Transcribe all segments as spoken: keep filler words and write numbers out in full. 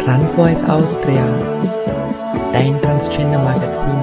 Transvoice Austria, dein Transgender-Magazin.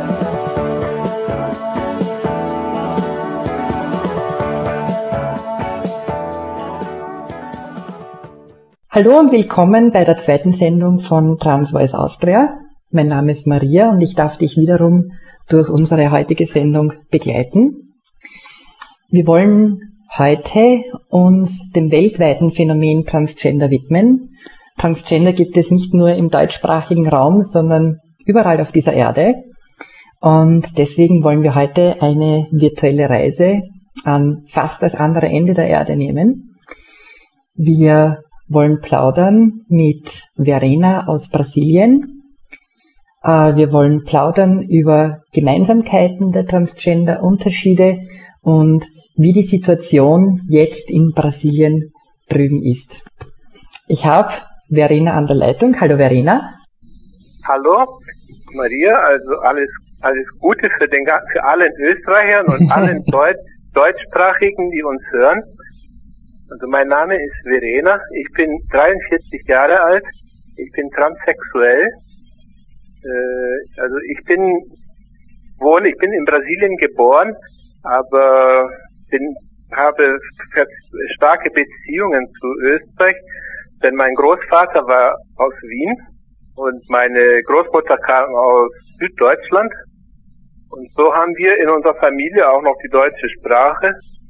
Hallo und willkommen bei der zweiten Sendung von Transvoice Austria. Mein Name ist Maria und ich darf dich wiederum durch unsere heutige Sendung begleiten. Wir wollen heute uns dem weltweiten Phänomen Transgender widmen. Transgender gibt es nicht nur im deutschsprachigen Raum, sondern überall auf dieser Erde. Und deswegen wollen wir heute eine virtuelle Reise an fast das andere Ende der Erde nehmen. Wir wollen plaudern mit Verena aus Brasilien. Wir wollen plaudern über Gemeinsamkeiten der Transgender, Unterschiede und wie die Situation jetzt in Brasilien drüben ist. Ich habe Verena an der Leitung. Hallo Verena. Hallo Maria, also alles alles Gute für den für allen Österreichern und allen Deut Deutschsprachigen, die uns hören. Also mein Name ist Verena, ich bin dreiundvierzig Jahre alt, ich bin transsexuell. Äh, also ich bin wohl, ich bin in Brasilien geboren, aber bin habe starke Beziehungen zu Österreich. Denn mein Großvater war aus Wien und meine Großmutter kam aus Süddeutschland. Und so haben wir in unserer Familie auch noch die deutsche Sprache.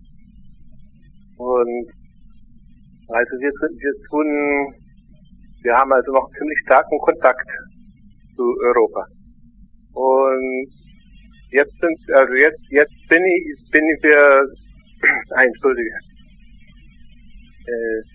Und also wir, wir tun, wir haben also noch ziemlich starken Kontakt zu Europa. Und jetzt sind, also jetzt, jetzt bin ich, bin ich wir, entschuldige, äh,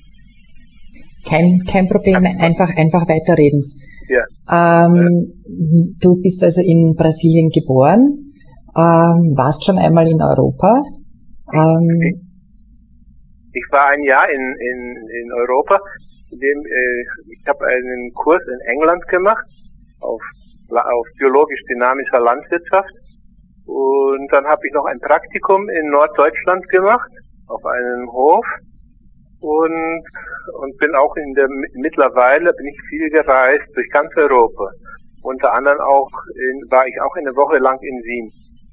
Kein, kein Problem, einfach, einfach weiterreden. Ja. Ähm, du bist also in Brasilien geboren, ähm, warst schon einmal in Europa. Ähm, ich war ein Jahr in, in, in Europa, in dem, äh, ich habe einen Kurs in England gemacht, auf, auf biologisch-dynamischer Landwirtschaft. Und dann habe ich noch ein Praktikum in Norddeutschland gemacht, auf einem Hof. Und, und bin auch in der, mittlerweile bin ich viel gereist durch ganz Europa. Unter anderem auch in, war ich auch eine Woche lang in Wien.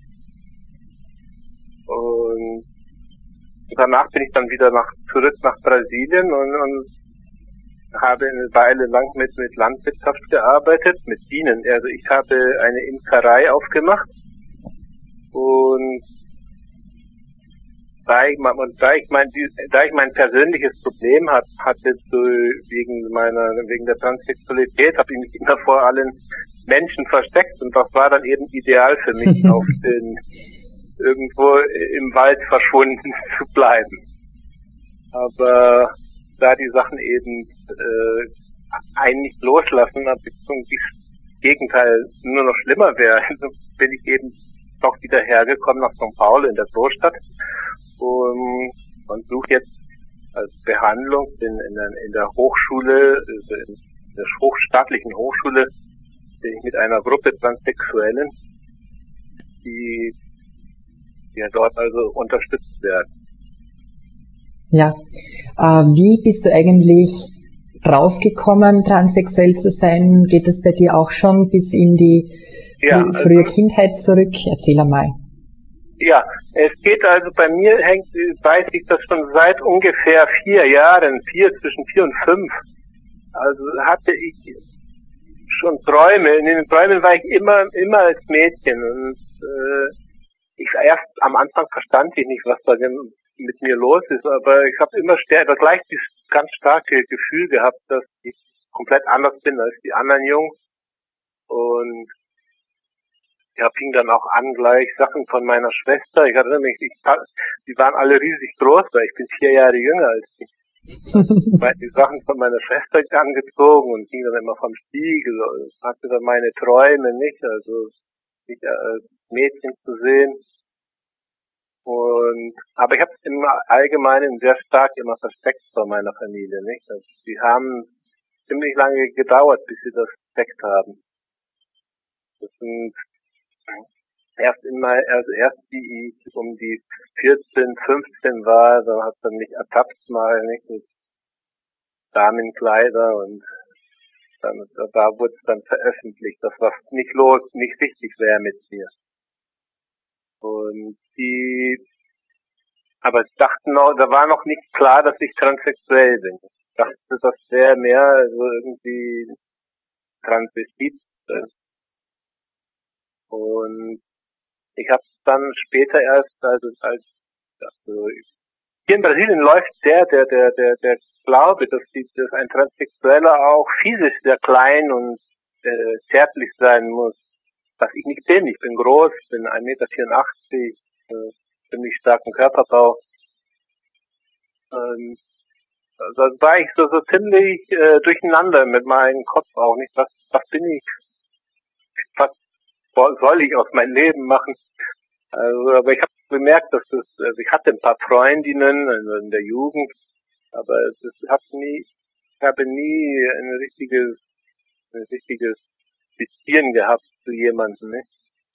Und danach bin ich dann wieder nach, zurück nach Brasilien und, und habe eine Weile lang mit, mit Landwirtschaft gearbeitet, mit Bienen. Also ich habe eine Imkerei aufgemacht und Da ich, da ich mein, da ich mein persönliches Problem hat, hatte so wegen meiner, wegen der Transsexualität, habe ich mich immer vor allen Menschen versteckt und das war dann eben ideal für mich, auf den, irgendwo im Wald verschwunden zu bleiben. Aber da die Sachen eben äh, einen nicht loslassen, beziehungsweise das Gegenteil nur noch schlimmer wäre, also bin ich eben doch wieder hergekommen nach São Paulo in der Großstadt. Und, und suche jetzt als Behandlung in, in, der, in der Hochschule, in der hochstaatlichen Hochschule, bin ich mit einer Gruppe Transsexuellen, die, die ja dort also unterstützt werden. Ja, äh, wie bist du eigentlich draufgekommen, transsexuell zu sein? Geht das bei dir auch schon bis in die frü ja, also, frühe Kindheit zurück? Erzähl einmal. Ja, es geht also bei mir hängt, weiß ich das schon seit ungefähr vier Jahren, vier, zwischen vier und fünf. Also hatte ich schon Träume. In den Träumen war ich immer, immer als Mädchen und äh, ich erst am Anfang verstand ich nicht, was da denn mit mir los ist, aber ich habe immer stärker, gleich dieses ganz starke Gefühl gehabt, dass ich komplett anders bin als die anderen Jungs und ja, fing dann auch an gleich Sachen von meiner Schwester. Ich erinnere mich, ich, die waren alle riesig groß, weil ich bin vier Jahre jünger als ich. Die Sachen von meiner Schwester angezogen und ging dann immer vom Spiegel und hatte dann meine Träume nicht, also mich als Mädchen zu sehen. Und aber ich habe es im Allgemeinen sehr stark immer versteckt vor meiner Familie, nicht? Also, die haben ziemlich lange gedauert, bis sie das versteckt haben. Das sind erst immer, also erst die ich um die vierzehn, fünfzehn war, da hat er mich ertappt mal, nicht, mit Damenkleider und dann, da wurde es dann veröffentlicht, dass was nicht los, nicht richtig wäre mit mir. Und die, aber sie dachten noch, da war noch nicht klar, dass ich transsexuell bin. Ich dachte, das wäre mehr so irgendwie Transvestit. Und ich habe es dann später erst, also als also hier in Brasilien läuft der, der, der, der, der Glaube, dass, die, dass ein Transsexueller auch physisch sehr klein und äh, zärtlich sein muss. Was ich nicht bin. Ich bin groß, bin ein Meter vierundachtzig, äh, ziemlich starken Körperbau. Ähm, also war ich so, so ziemlich äh, durcheinander mit meinem Kopf auch nicht. Was, was bin ich? Was soll ich aus meinem Leben machen? Also, aber ich habe bemerkt, dass das, also ich hatte ein paar Freundinnen also in der Jugend, aber das hat nie, ich habe nie ein richtiges, ein richtiges Beziehen gehabt zu jemandem, ne?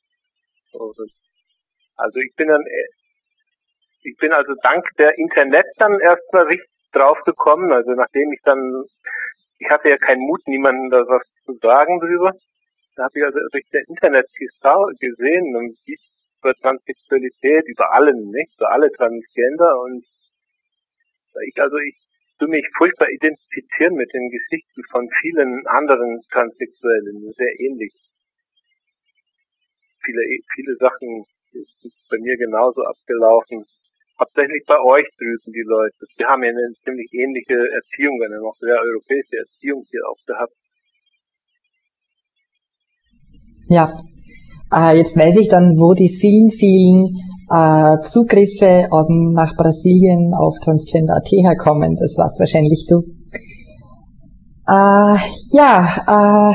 Also ich bin dann, ich bin also dank der Internet dann erstmal richtig drauf gekommen, also nachdem ich dann, ich hatte ja keinen Mut, niemandem da was zu sagen drüber, da habe ich also durch das Internet gesehen und über Transsexualität, über allen, nicht? Über alle Transgender und ich, also ich tue mich furchtbar identifizieren mit den Geschichten von vielen anderen Transsexuellen, sehr ähnlich. Viele, viele Sachen sind bei mir genauso abgelaufen. Hauptsächlich bei euch drüben, die Leute. Wir haben ja eine ziemlich ähnliche Erziehung, eine noch sehr europäische Erziehung hier auch gehabt. Ja, äh, jetzt weiß ich dann, wo die vielen, vielen äh, Zugriffe um, nach Brasilien auf Transgender Punkt at herkommen. Das warst wahrscheinlich du. Äh, ja, äh,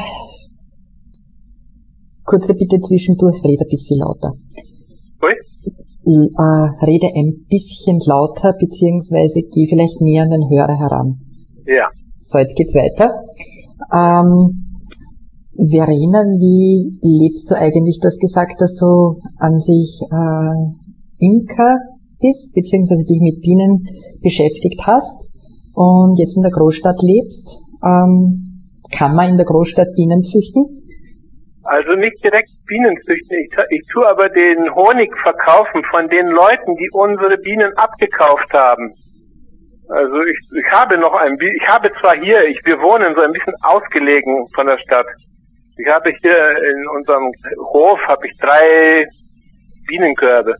kurze Bitte zwischendurch, rede ein bisschen lauter. Ui? Äh, rede ein bisschen lauter, beziehungsweise geh vielleicht näher an den Hörer heran. Ja. So, jetzt geht's weiter. Ähm, Verena, wie lebst du eigentlich? Du hast gesagt, dass du an sich äh, Imker bist, beziehungsweise dich mit Bienen beschäftigt hast und jetzt in der Großstadt lebst. Ähm, kann man in der Großstadt Bienen züchten? Also nicht direkt Bienen züchten. Ich, ich tue aber den Honig verkaufen von den Leuten, die unsere Bienen abgekauft haben. Also ich, ich habe noch ein, ich habe zwar hier, ich, wir wohnen so ein bisschen ausgelegen von der Stadt. Ich habe hier in unserem Hof habe ich drei Bienenkörbe.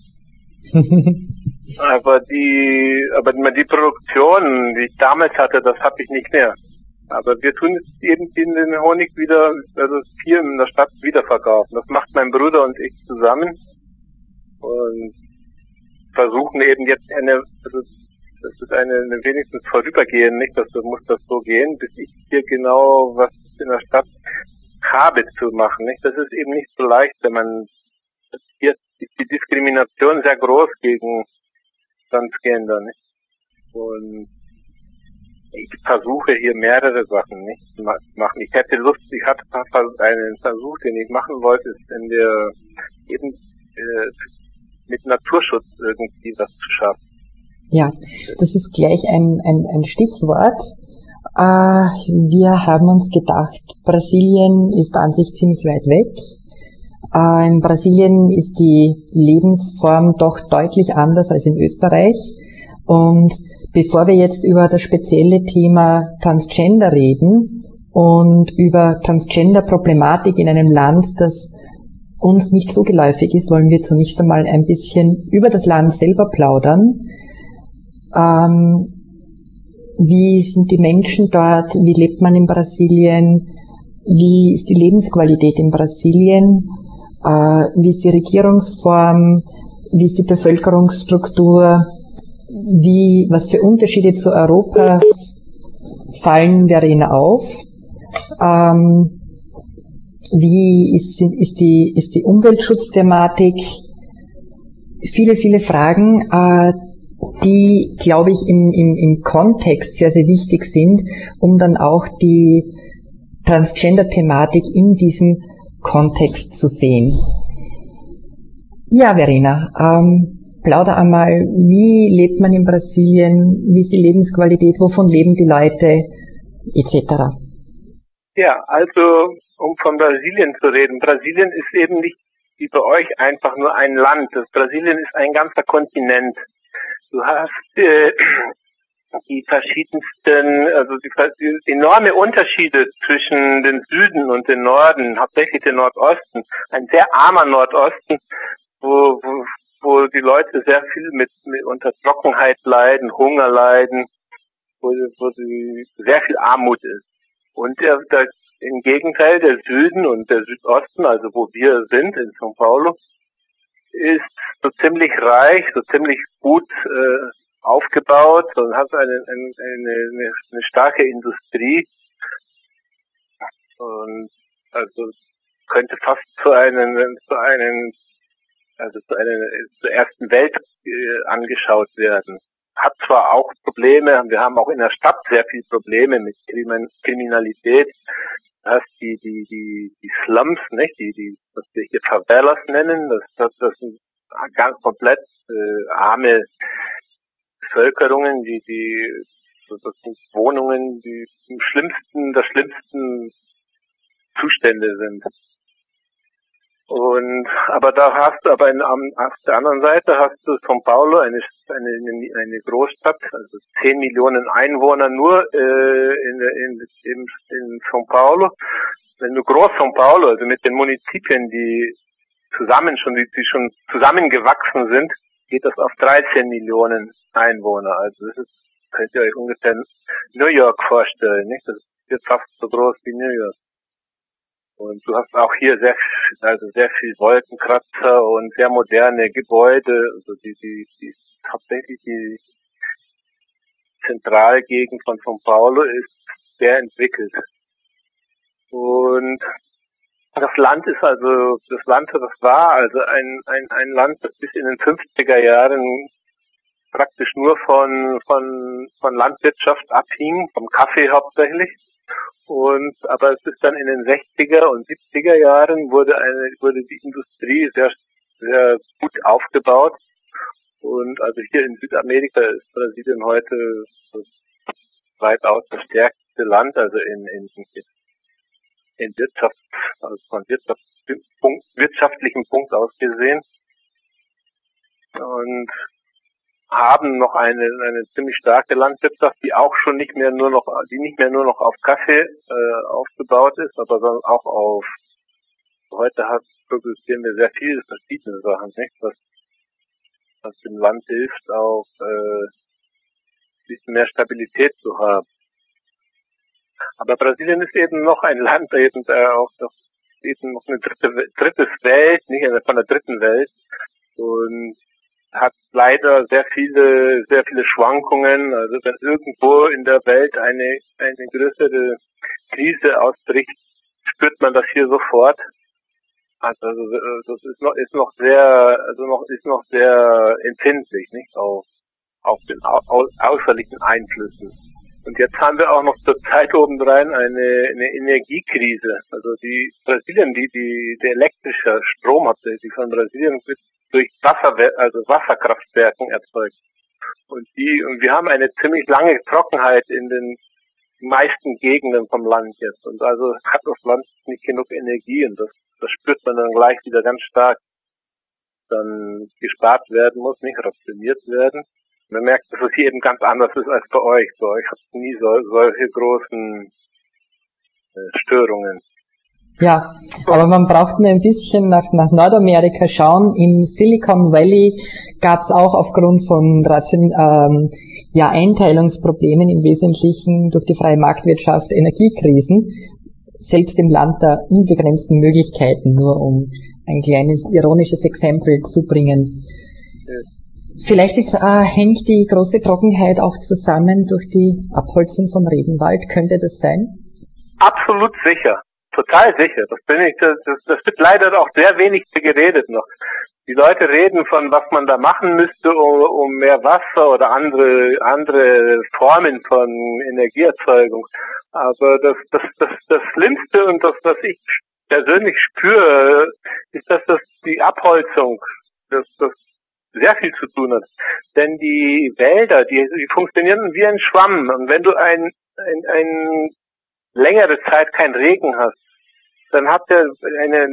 aber die, aber die Produktion, die ich damals hatte, das habe ich nicht mehr. Aber wir tun jetzt eben den Honig wieder, also hier in der Stadt wiederverkaufen. Das macht mein Bruder und ich zusammen und versuchen eben jetzt eine, also das ist eine, eine wenigstens vorübergehen, nicht, dass du musst das so gehen, bis ich hier genau was in der Stadt habe zu machen, nicht? Das ist eben nicht so leicht, wenn man, hier ist die Diskrimination sehr groß gegen Transgender, nicht? Und ich versuche hier mehrere Sachen, nicht, zu machen. Ich hätte Lust, ich hatte einen Versuch, den ich machen wollte, ist in der, eben, äh, mit Naturschutz irgendwie was zu schaffen. Ja, das ist gleich ein, ein, ein Stichwort. Uh, wir haben uns gedacht, Brasilien ist an sich ziemlich weit weg. Uh, in Brasilien ist die Lebensform doch deutlich anders als in Österreich. Und bevor wir jetzt über das spezielle Thema Transgender reden und über Transgender-Problematik in einem Land, das uns nicht so geläufig ist, wollen wir zunächst einmal ein bisschen über das Land selber plaudern. Um, Wie sind die Menschen dort? Wie lebt man in Brasilien? Wie ist die Lebensqualität in Brasilien? Äh, wie ist die Regierungsform? Wie ist die Bevölkerungsstruktur? Wie, was für Unterschiede zu Europa fallen Verena auf? Ähm, wie ist, ist die, ist die Umweltschutzthematik? Viele, viele Fragen, äh, die, glaube ich, im, im, im Kontext sehr, sehr wichtig sind, um dann auch die Transgender-Thematik in diesem Kontext zu sehen. Ja, Verena, ähm, plauder einmal, wie lebt man in Brasilien, wie ist die Lebensqualität, wovon leben die Leute, et cetera. Ja, also um von Brasilien zu reden. Brasilien ist eben nicht wie bei euch einfach nur ein Land. Das Brasilien ist ein ganzer Kontinent. Du hast äh, die verschiedensten, also die, die enorme Unterschiede zwischen den Süden und den Norden, hauptsächlich den Nordosten. Ein sehr armer Nordosten, wo, wo, wo die Leute sehr viel mit, mit unter Trockenheit leiden, Hunger leiden, wo, wo die, sehr viel Armut ist. Und der, der, im Gegenteil, der Süden und der Südosten, also wo wir sind, in São Paulo, ist so ziemlich reich, so ziemlich gut äh, aufgebaut und hat eine, eine, eine, eine starke Industrie. Und also könnte fast zu einem, zu einem, also zu einer, zur ersten Welt äh, angeschaut werden. Hat zwar auch Probleme, wir haben auch in der Stadt sehr viele Probleme mit Kriminalität. Das die, die, die, die Slums, nicht? Die, die, was wir hier Favelas nennen, das, das, das sind ganz komplett, äh, arme Bevölkerungen, die, die, das sind Wohnungen, die im schlimmsten, der schlimmsten Zustände sind. Und, aber da hast du, aber in, auf der anderen Seite hast du São Paulo, eine, eine, eine Großstadt, also zehn Millionen Einwohner nur, äh, in, in, in, in São Paulo. Wenn du Groß São Paulo, also mit den Munizipien, die zusammen schon, die, die schon zusammengewachsen sind, geht das auf dreizehn Millionen Einwohner. Also das ist, könnt ihr euch ungefähr New York vorstellen, nicht? Das wird fast so groß wie New York. Und du hast auch hier sehr, also sehr viel Wolkenkratzer und sehr moderne Gebäude, also die, die, die, hauptsächlich die Zentralgegend von São Paulo ist sehr entwickelt. Und das Land ist also, das Land, das war also ein, ein, ein Land, das bis in den fünfziger Jahren praktisch nur von, von, von Landwirtschaft abhing, vom Kaffee hauptsächlich. Und, aber es ist dann in den sechziger und siebziger Jahren wurde eine, wurde die Industrie sehr, sehr gut aufgebaut. Und also hier in Südamerika ist Brasilien heute das weitaus das stärkste Land, also in, in, in Wirtschaft, also von Wirtschaftspunkt, wirtschaftlichem Punkt aus gesehen. Und haben noch eine, eine ziemlich starke Landwirtschaft, die auch schon nicht mehr nur noch, die nicht mehr nur noch auf Kaffee äh, aufgebaut ist, aber sondern auch auf, heute hat, produzieren wir sehr viele verschiedene Sachen, nicht? Was, was dem Land hilft, auch äh, ein bisschen mehr Stabilität zu haben. Aber Brasilien ist eben noch ein Land, eben äh, auch noch, eben noch eine dritte, drittes Welt, nicht eine von der dritten Welt, und hat leider sehr viele, sehr viele Schwankungen. Also wenn irgendwo in der Welt eine, eine größere Krise ausbricht, spürt man das hier sofort. Also das ist noch, ist noch sehr, also noch, ist noch sehr empfindlich, nicht? Auf, auf den au, außerlichen Einflüssen. Und jetzt haben wir auch noch zur Zeit obendrein eine, eine Energiekrise. Also die Brasilien, die, die, der elektrische Strom hauptsächlich von Brasilien wird durch Wasser, also Wasserkraftwerken erzeugt. Und die, und wir haben eine ziemlich lange Trockenheit in den meisten Gegenden vom Land jetzt. Und also hat das Land nicht genug Energie, und das, das spürt man dann gleich wieder ganz stark. Dann gespart werden muss, nicht rationiert werden. Man merkt, dass es hier eben ganz anders ist als bei euch. Bei euch habt ihr nie so, solche großen äh, Störungen. Ja, aber man braucht nur ein bisschen nach, nach Nordamerika schauen. Im Silicon Valley gab es auch aufgrund von Ration, ähm, ja, Einteilungsproblemen im Wesentlichen durch die freie Marktwirtschaft Energiekrisen, selbst im Land der unbegrenzten Möglichkeiten, nur um ein kleines ironisches Exempel zu bringen. Ja. Vielleicht ist, äh, hängt die große Trockenheit auch zusammen durch die Abholzung von Regenwald. Könnte das sein? Absolut sicher. Total sicher. Das bin ich, das, das wird leider auch sehr wenig geredet noch. Die Leute reden von, was man da machen müsste, um, um mehr Wasser oder andere, andere Formen von Energieerzeugung. Aber das, das, das, das Schlimmste und das, was ich persönlich spüre, ist, dass das die Abholzung, dass das sehr viel zu tun hat. Denn die Wälder, die, die funktionieren wie ein Schwamm. Und wenn du ein, ein, ein längere Zeit keinen Regen hast, dann hat der eine,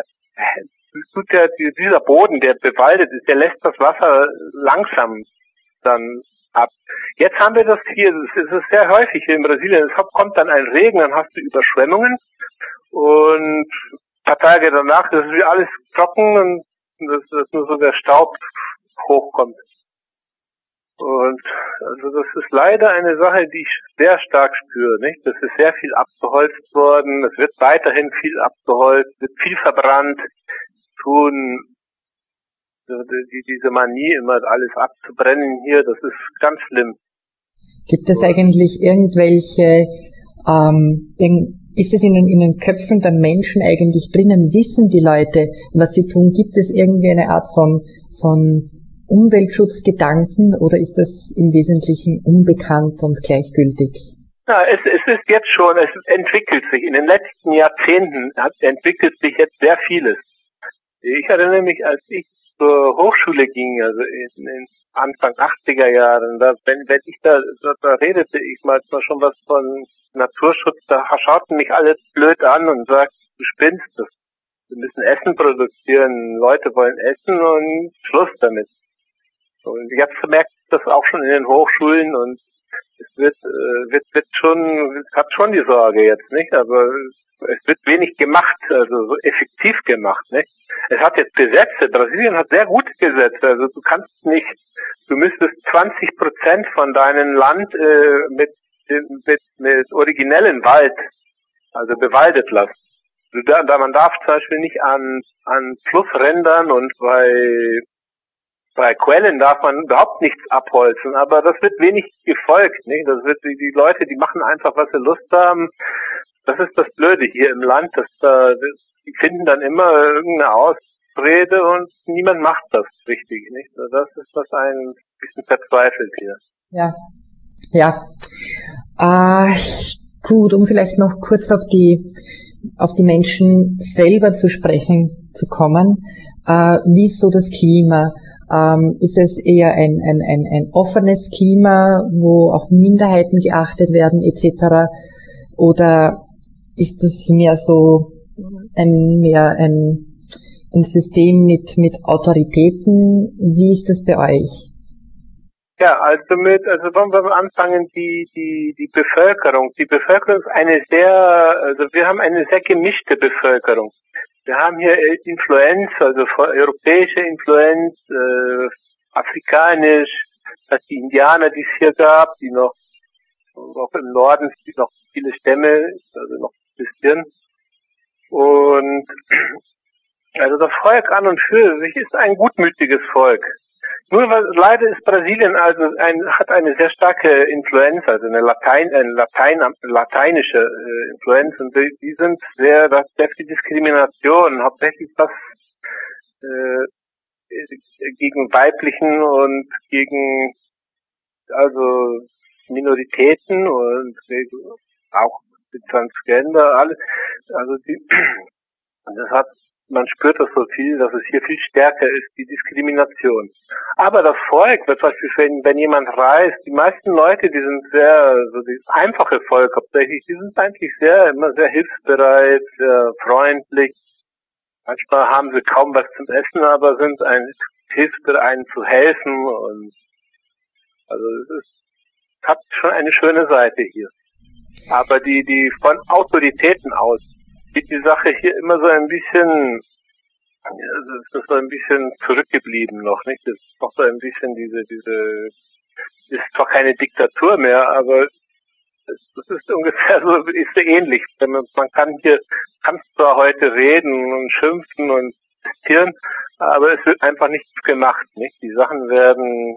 tut der, dieser Boden, der bewaldet ist, der lässt das Wasser langsam dann ab. Jetzt haben wir das hier, das ist sehr häufig hier in Brasilien, es kommt dann ein Regen, dann hast du Überschwemmungen und ein paar Tage danach, das ist wie alles trocken und dass, dass nur so der Staub hochkommt. Und also das ist leider eine Sache, die ich sehr stark spüre, nicht? Das ist sehr viel abgeholzt worden, es wird weiterhin viel abgeholzt, wird viel verbrannt, tun die, diese Manie, immer alles abzubrennen hier, das ist ganz schlimm. Gibt es eigentlich irgendwelche, ähm, irgend, ist es in den, in den Köpfen der Menschen eigentlich drinnen? Wissen die Leute, was sie tun? Gibt es irgendwie eine Art von, von Umweltschutzgedanken oder ist das im Wesentlichen unbekannt und gleichgültig? Ja, es, es ist jetzt schon, es entwickelt sich. In den letzten Jahrzehnten hat, entwickelt sich jetzt sehr vieles. Ich erinnere mich, als ich zur Hochschule ging, also in, in Anfang achtziger Jahren, da, wenn, wenn ich da, da, da redete ich manchmal schon was von Naturschutz, da schauten mich alle blöd an und sagten, du spinnst das. Wir müssen Essen produzieren, Leute wollen essen und Schluss damit. Und jetzt merkt das auch schon in den Hochschulen und es wird, äh, wird, wird schon, es hat schon die Sorge jetzt, nicht? Aber es wird wenig gemacht, also so effektiv gemacht, nicht? Es hat jetzt Gesetze, Brasilien hat sehr gute Gesetze, also du kannst nicht, du müsstest zwanzig Prozent von deinem Land äh, mit, mit, mit originellen Wald, also bewaldet lassen. Da, da man darf zum Beispiel nicht an, an Flussrändern und bei Bei Quellen darf man überhaupt nichts abholzen, aber das wird wenig gefolgt, nicht? Das wird, die, die Leute, die machen einfach, was sie Lust haben. Das ist das Blöde hier im Land, dass da, die finden dann immer irgendeine Ausrede und niemand macht das richtig, nicht? Das ist, was einen ein bisschen verzweifelt hier. Ja, ja. Äh, gut, um vielleicht noch kurz auf die, auf die Menschen selber zu sprechen zu kommen. Äh, wie ist so das Klima? Ähm, ist es eher ein, ein, ein, ein offenes Klima, wo auch Minderheiten geachtet werden et cetera? Oder ist es mehr so ein mehr ein, ein System mit mit Autoritäten? Wie ist das bei euch? Ja, also mit, also wollen wir mal anfangen, die, die, die Bevölkerung. Die Bevölkerung ist eine sehr, also wir haben eine sehr gemischte Bevölkerung. Wir haben hier Influenz, also europäische Influenz, äh, afrikanisch, dass die Indianer, die es hier gab, die noch, auch im Norden, die noch viele Stämme, also noch existieren. Und, also das Volk an und für sich ist ein gutmütiges Volk. Nur leider ist Brasilien also ein, hat eine sehr starke Influenz, also eine Latein, eine Latein, lateinische äh, Influenz und die, die sind sehr, das ist sehr viel Diskrimination, hauptsächlich was äh, gegen weiblichen und gegen also Minoritäten und auch die Transgender, alles, also die, das hat man spürt das so viel, dass es hier viel stärker ist, die Diskrimination. Aber das Volk, zum Beispiel, wenn, wenn jemand reist, die meisten Leute, die sind sehr, so das einfache Volk hauptsächlich, die sind eigentlich sehr, immer sehr hilfsbereit, sehr freundlich. Manchmal haben sie kaum was zum Essen, aber sind ein, hilfsbereit, einen zu helfen und, also, es ist, hat schon eine schöne Seite hier. Aber die, die von Autoritäten aus, geht die Sache hier immer so ein bisschen, also es ist so ein bisschen zurückgeblieben noch, nicht? Es ist noch so ein bisschen diese, diese, ist zwar keine Diktatur mehr, aber es ist ungefähr so, ist so ähnlich. Man, man kann hier, kann zwar heute reden und schimpfen und zitieren, aber es wird einfach nichts gemacht, nicht? Die Sachen werden,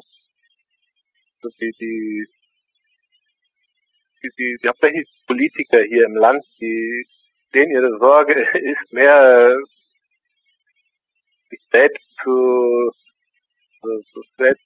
die, die, die, die, die hauptsächlich Politiker hier im Land, die, denen ihre Sorge ist mehr, sich selbst zu, zu, zu selbst.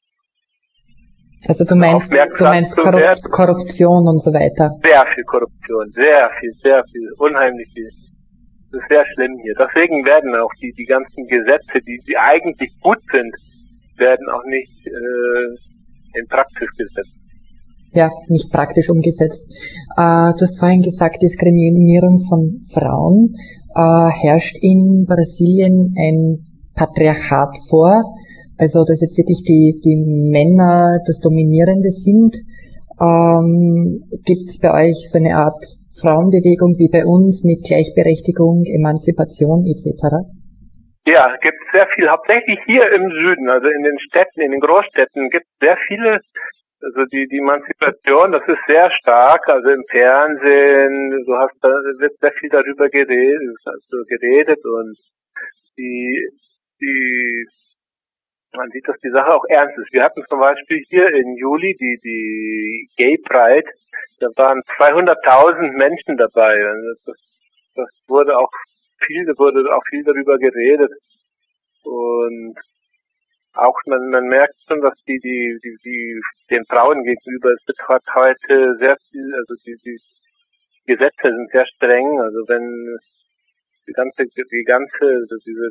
Also du meinst, du meinst Korrupt, Korruption und so weiter. Sehr viel Korruption, sehr viel, sehr viel, unheimlich viel. Das ist sehr schlimm hier. Deswegen werden auch die, die ganzen Gesetze, die, die eigentlich gut sind, werden auch nicht, äh, in Praxis gesetzt. ja, nicht praktisch umgesetzt. Äh, du hast vorhin gesagt, Diskriminierung von Frauen. Äh, herrscht in Brasilien ein Patriarchat vor? Also, dass jetzt wirklich die, die Männer das Dominierende sind? Ähm, gibt es bei euch so eine Art Frauenbewegung wie bei uns mit Gleichberechtigung, Emanzipation et cetera? Ja, gibt es sehr viel, hauptsächlich hier im Süden, also in den Städten, in den Großstädten gibt es sehr viele, also die, die Emanzipation, das ist sehr stark, also im Fernsehen, du hast, da wird sehr viel darüber geredet, also geredet und die, die, man sieht, dass die Sache auch ernst ist. Wir hatten zum Beispiel hier im Juli die, die Gay Pride, da waren zweihunderttausend Menschen dabei, das, das wurde auch viel, da wurde auch viel darüber geredet und auch man, man merkt schon, dass die, die, die, die den Frauen gegenüber, es wird heute sehr viel, also die, die Gesetze sind sehr streng, also wenn die ganze, die ganze, also diese,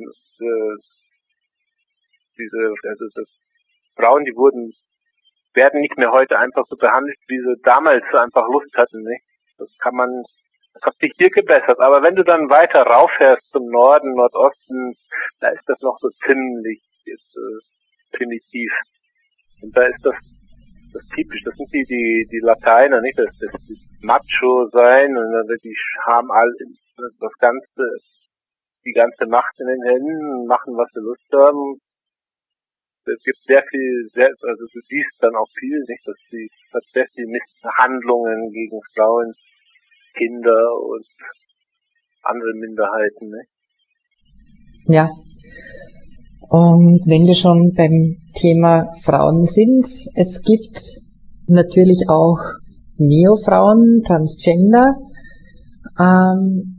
diese, also das, Frauen, die wurden, werden nicht mehr heute einfach so behandelt, wie sie damals einfach Lust hatten, nicht? Das kann man, das hat sich hier gebessert, aber wenn du dann weiter rauffährst zum Norden, Nordosten, da ist das noch so ziemlich ist, äh, primitiv. Und da ist das, das typisch, das sind die, die, die Lateiner, nicht? Das, das, das Macho sein und dann die haben all, das ganze, die ganze Macht in den Händen, machen was sie Lust haben. Es gibt sehr viel, sehr, also du siehst dann auch viel, nicht? Dass die, dass sehr viel Misshandlungen gegen Frauen, Kinder und andere Minderheiten, ne? Ja. Und wenn wir schon beim Thema Frauen sind, es gibt natürlich auch Neofrauen, Transgender. Ähm,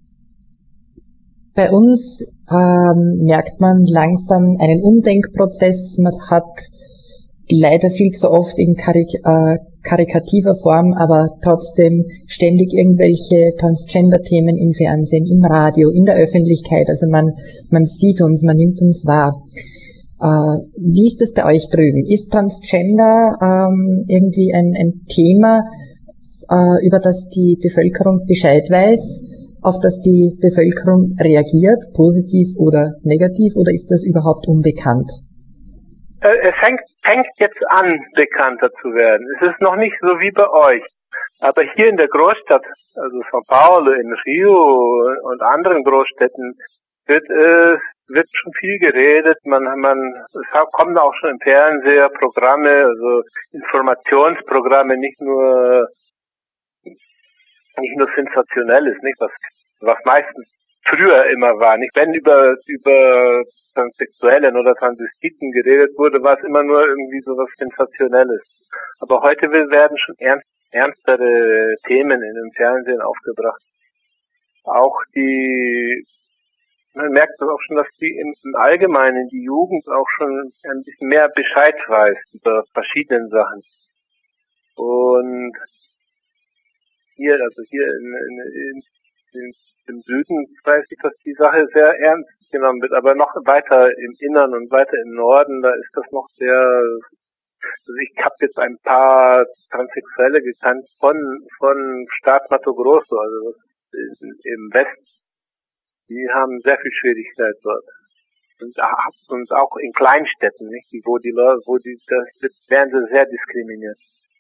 bei uns ähm, merkt man langsam einen Umdenkprozess. Man hat leider viel zu oft in Karik- äh, karikativer Form, aber trotzdem ständig irgendwelche Transgender-Themen im Fernsehen, im Radio, in der Öffentlichkeit. Also man, man sieht uns, man nimmt uns wahr. Äh, wie ist das bei euch drüben? Ist Transgender ähm, irgendwie ein, ein Thema, äh, über das die Bevölkerung Bescheid weiß, auf das die Bevölkerung reagiert, positiv oder negativ, oder ist das überhaupt unbekannt? Es fängt, fängt jetzt an, bekannter zu werden. Es ist noch nicht so wie bei euch. Aber hier in der Großstadt, also São Paulo, in Rio und anderen Großstädten, wird, äh, wird schon viel geredet. Man, man, es kommen auch schon im Fernseher Programme, also Informationsprogramme, nicht nur, nicht nur Sensationelles, nicht was, was meistens früher immer war, nicht? Wenn über, über Transsexuellen oder Transvestiten geredet wurde, war es immer nur irgendwie so was Sensationelles. Aber heute werden schon ernst, ernstere Themen in dem Fernsehen aufgebracht. Auch die, man merkt das auch schon, dass die im, im Allgemeinen, die Jugend auch schon ein bisschen mehr Bescheid weiß über verschiedene Sachen. Und hier, also hier in, in, in, im Süden weiß ich, dass die Sache sehr ernst genommen wird, aber noch weiter im Innern und weiter im Norden, da ist das noch sehr, also ich habe jetzt ein paar Transsexuelle gekannt von von Stadt Mato Grosso, also im Westen, die haben sehr viel Schwierigkeit dort. Und, und auch in Kleinstädten, nicht, wo die Leute, wo die, das werden sie sehr diskriminiert.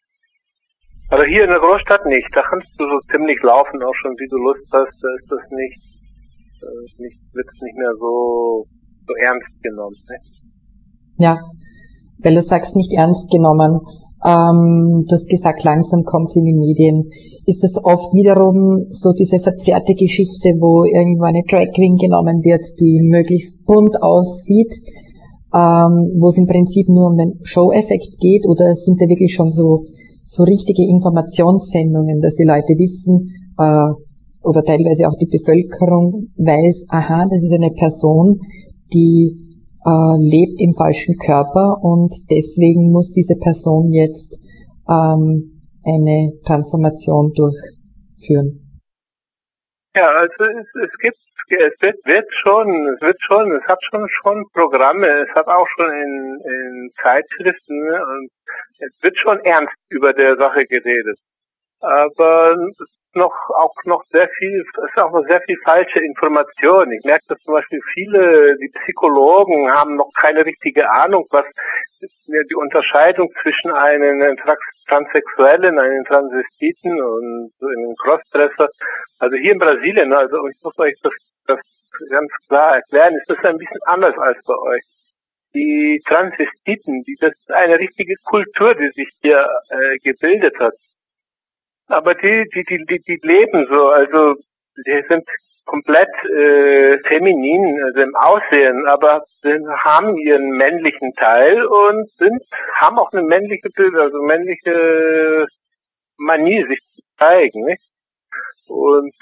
Aber hier in der Großstadt nicht, da kannst du so ziemlich laufen, auch schon wie du Lust hast, da ist das nicht, äh, nicht wird es nicht mehr so, so ernst genommen. Ne? Ja, weil du sagst, nicht ernst genommen. Ähm, du hast gesagt, langsam kommt es in die Medien. Ist das oft wiederum so diese verzerrte Geschichte, wo irgendwo eine Drag Queen genommen wird, die möglichst bunt aussieht, ähm, wo es im Prinzip nur um den Show-Effekt geht, oder sind da wirklich schon so so richtige Informationssendungen, dass die Leute wissen, äh, oder teilweise auch die Bevölkerung weiß, aha, das ist eine Person, die äh, lebt im falschen Körper und deswegen muss diese Person jetzt ähm, eine Transformation durchführen. Ja, also es, es gibt, es wird, wird schon, es wird schon, es hat schon schon Programme, es hat auch schon in, in Zeitschriften, ne, und es wird schon ernst über der Sache geredet. Aber noch auch noch sehr viel, es ist auch noch sehr viel falsche Information. Ich merke, dass zum Beispiel viele, die Psychologen haben noch keine richtige Ahnung, was die Unterscheidung zwischen einem Transsexuellen, einem Transvestiten und einem Crossdresser. Also hier in Brasilien, also ich muss euch das, das ganz klar erklären, ist das ein bisschen anders als bei euch. Die Transvestiten, die, das ist eine richtige Kultur, die sich hier äh, gebildet hat. Aber die, die, die, die, die leben so, also die sind komplett äh, feminin, also im Aussehen, aber sind, haben ihren männlichen Teil und sind, haben auch eine männliche Bild, also männliche Manie, sich zu zeigen, nicht? Und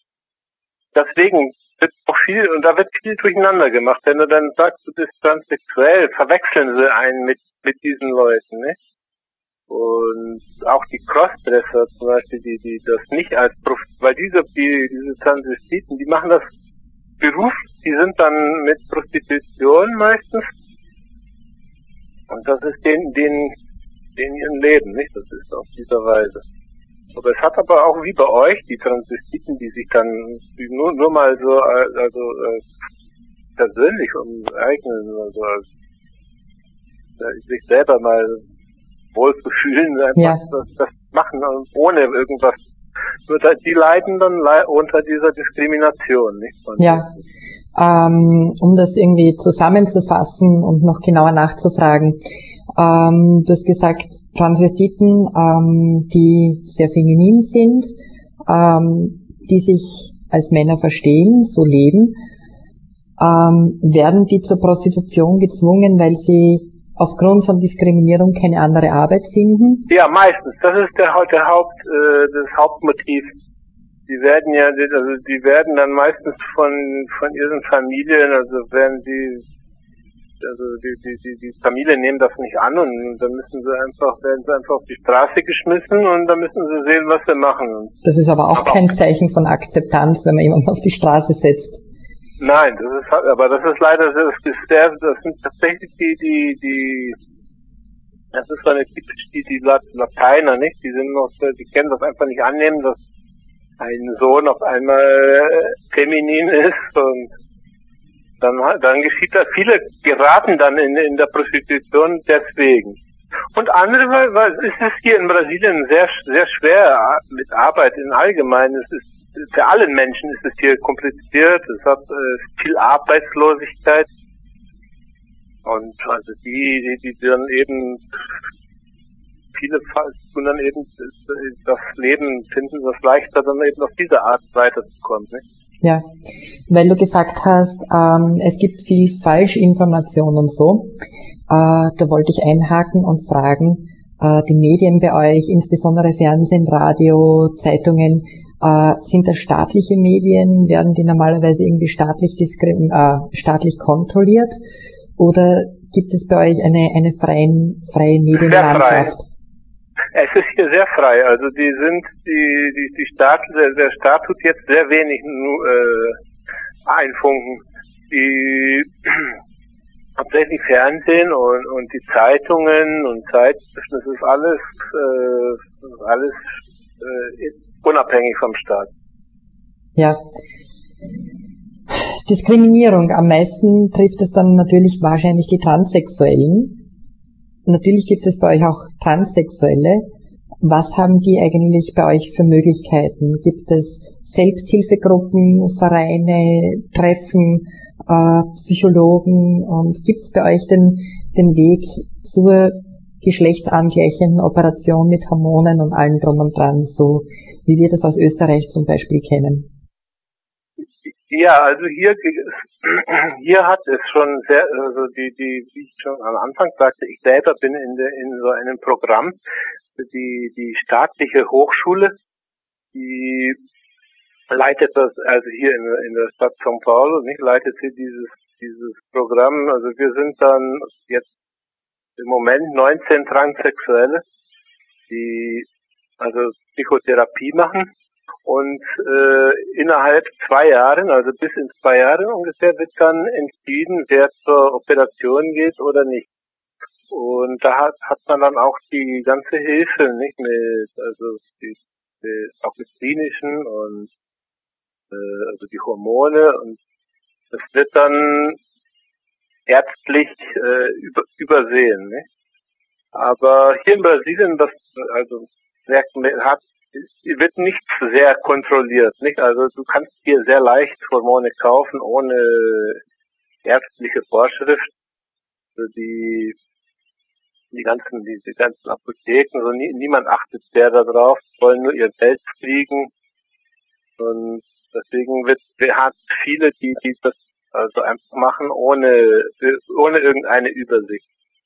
deswegen wird auch viel, und da wird viel durcheinander gemacht. Wenn du dann sagst, du bist transsexuell, verwechseln sie einen mit, mit diesen Leuten, nicht? Und auch die Crossdresser zum Beispiel, die, die das nicht als Prof, weil diese, die, diese Transvestiten, die machen das Beruf, die sind dann mit Prostitution meistens. Und das ist den, den, den ihren Leben, nicht? Das ist auf dieser Weise. Aber es hat aber auch wie bei euch, die Transvestiten, die sich dann die nur, nur mal so, also, äh, persönlich umeignen, also, also, sich selber mal wohl zu fühlen, einfach ja. das, das machen ohne irgendwas. Nur da, die leiden dann le unter dieser Diskrimination, nicht? Und ja, ähm, um das irgendwie zusammenzufassen und noch genauer nachzufragen. Ähm, du hast gesagt, Transvestiten, ähm, die sehr feminin sind, ähm, die sich als Männer verstehen, so leben, ähm, werden die zur Prostitution gezwungen, weil sie aufgrund von Diskriminierung keine andere Arbeit finden? Ja, meistens. Das ist der, der Haupt, äh, das Hauptmotiv. Die werden ja, also die werden dann meistens von von ihren Familien, also werden die, also die die die, die Familien nehmen das nicht an und dann müssen sie einfach, werden sie einfach auf die Straße geschmissen und dann müssen sie sehen, was sie machen. Das ist aber auch aber kein Zeichen von Akzeptanz, wenn man jemanden auf die Straße setzt. Nein, das ist, aber das ist leider, das ist sehr, das sind tatsächlich die, die, die, das ist so eine typisch, die, die Lateiner, nicht? Die sind noch, die können das einfach nicht annehmen, dass ein Sohn auf einmal feminin ist und dann, dann geschieht das, viele geraten dann in, in der Prostitution deswegen. Und andere, weil, weil es ist hier in Brasilien sehr, sehr schwer mit Arbeit im Allgemeinen. Es ist, für alle Menschen ist es hier kompliziert, es hat äh, viel Arbeitslosigkeit und also die, die, die dann eben viele tun dann eben das Leben, finden das leichter, dann eben auf diese Art weiterzukommen. Ne? Ja, weil du gesagt hast, ähm, es gibt viel Falschinformation und so, äh, da wollte ich einhaken und fragen, äh, die Medien bei euch, insbesondere Fernsehen, Radio, Zeitungen, Äh, sind das staatliche Medien? Werden die normalerweise irgendwie staatlich diskrim äh, staatlich kontrolliert? Oder gibt es bei euch eine eine freien, freie Medienlandschaft? Es ist hier sehr frei. Also die sind die die die Staat der, der Staat tut jetzt sehr wenig äh, einfunken. Die hauptsächlich Fernsehen und und die Zeitungen und Zeitschriften, das ist alles äh, alles äh, unabhängig vom Staat. Ja. Diskriminierung. Am meisten trifft es dann natürlich wahrscheinlich die Transsexuellen. Natürlich gibt es bei euch auch Transsexuelle. Was haben die eigentlich bei euch für Möglichkeiten? Gibt es Selbsthilfegruppen, Vereine, Treffen, äh, Psychologen? Und gibt es bei euch den, den Weg zur geschlechtsangleichenden Operation mit Hormonen und allem drum und dran, so wie wir das aus Österreich zum Beispiel kennen? Ja, also hier, hier hat es schon sehr, also die, die, wie ich schon am Anfang sagte, ich selber bin in, der, in so einem Programm, die, die staatliche Hochschule, die leitet das, also hier in, in der Stadt São Paulo, nicht, leitet sie dieses, dieses Programm, also wir sind dann jetzt im Moment neunzehn Transsexuelle, die also Psychotherapie machen und äh, innerhalb zwei Jahren, also bis in zwei Jahre ungefähr, wird dann entschieden, wer zur Operation geht oder nicht. Und da hat, hat man dann auch die ganze Hilfe, nicht mit, also die, die, auch mit klinischen und äh, also die Hormone, und das wird dann ärztlich äh, über, übersehen, nicht? Aber hier in Brasilien, das also sehr, hat, wird nicht sehr kontrolliert, nicht? Also du kannst hier sehr leicht Hormone kaufen ohne ärztliche Vorschrift. Also die die ganzen die, die ganzen Apotheken, also nie, niemand achtet sehr darauf, wollen nur ihr Geld kriegen, und deswegen wird hat viele, die die das also einfach machen ohne ohne irgendeine Übersicht.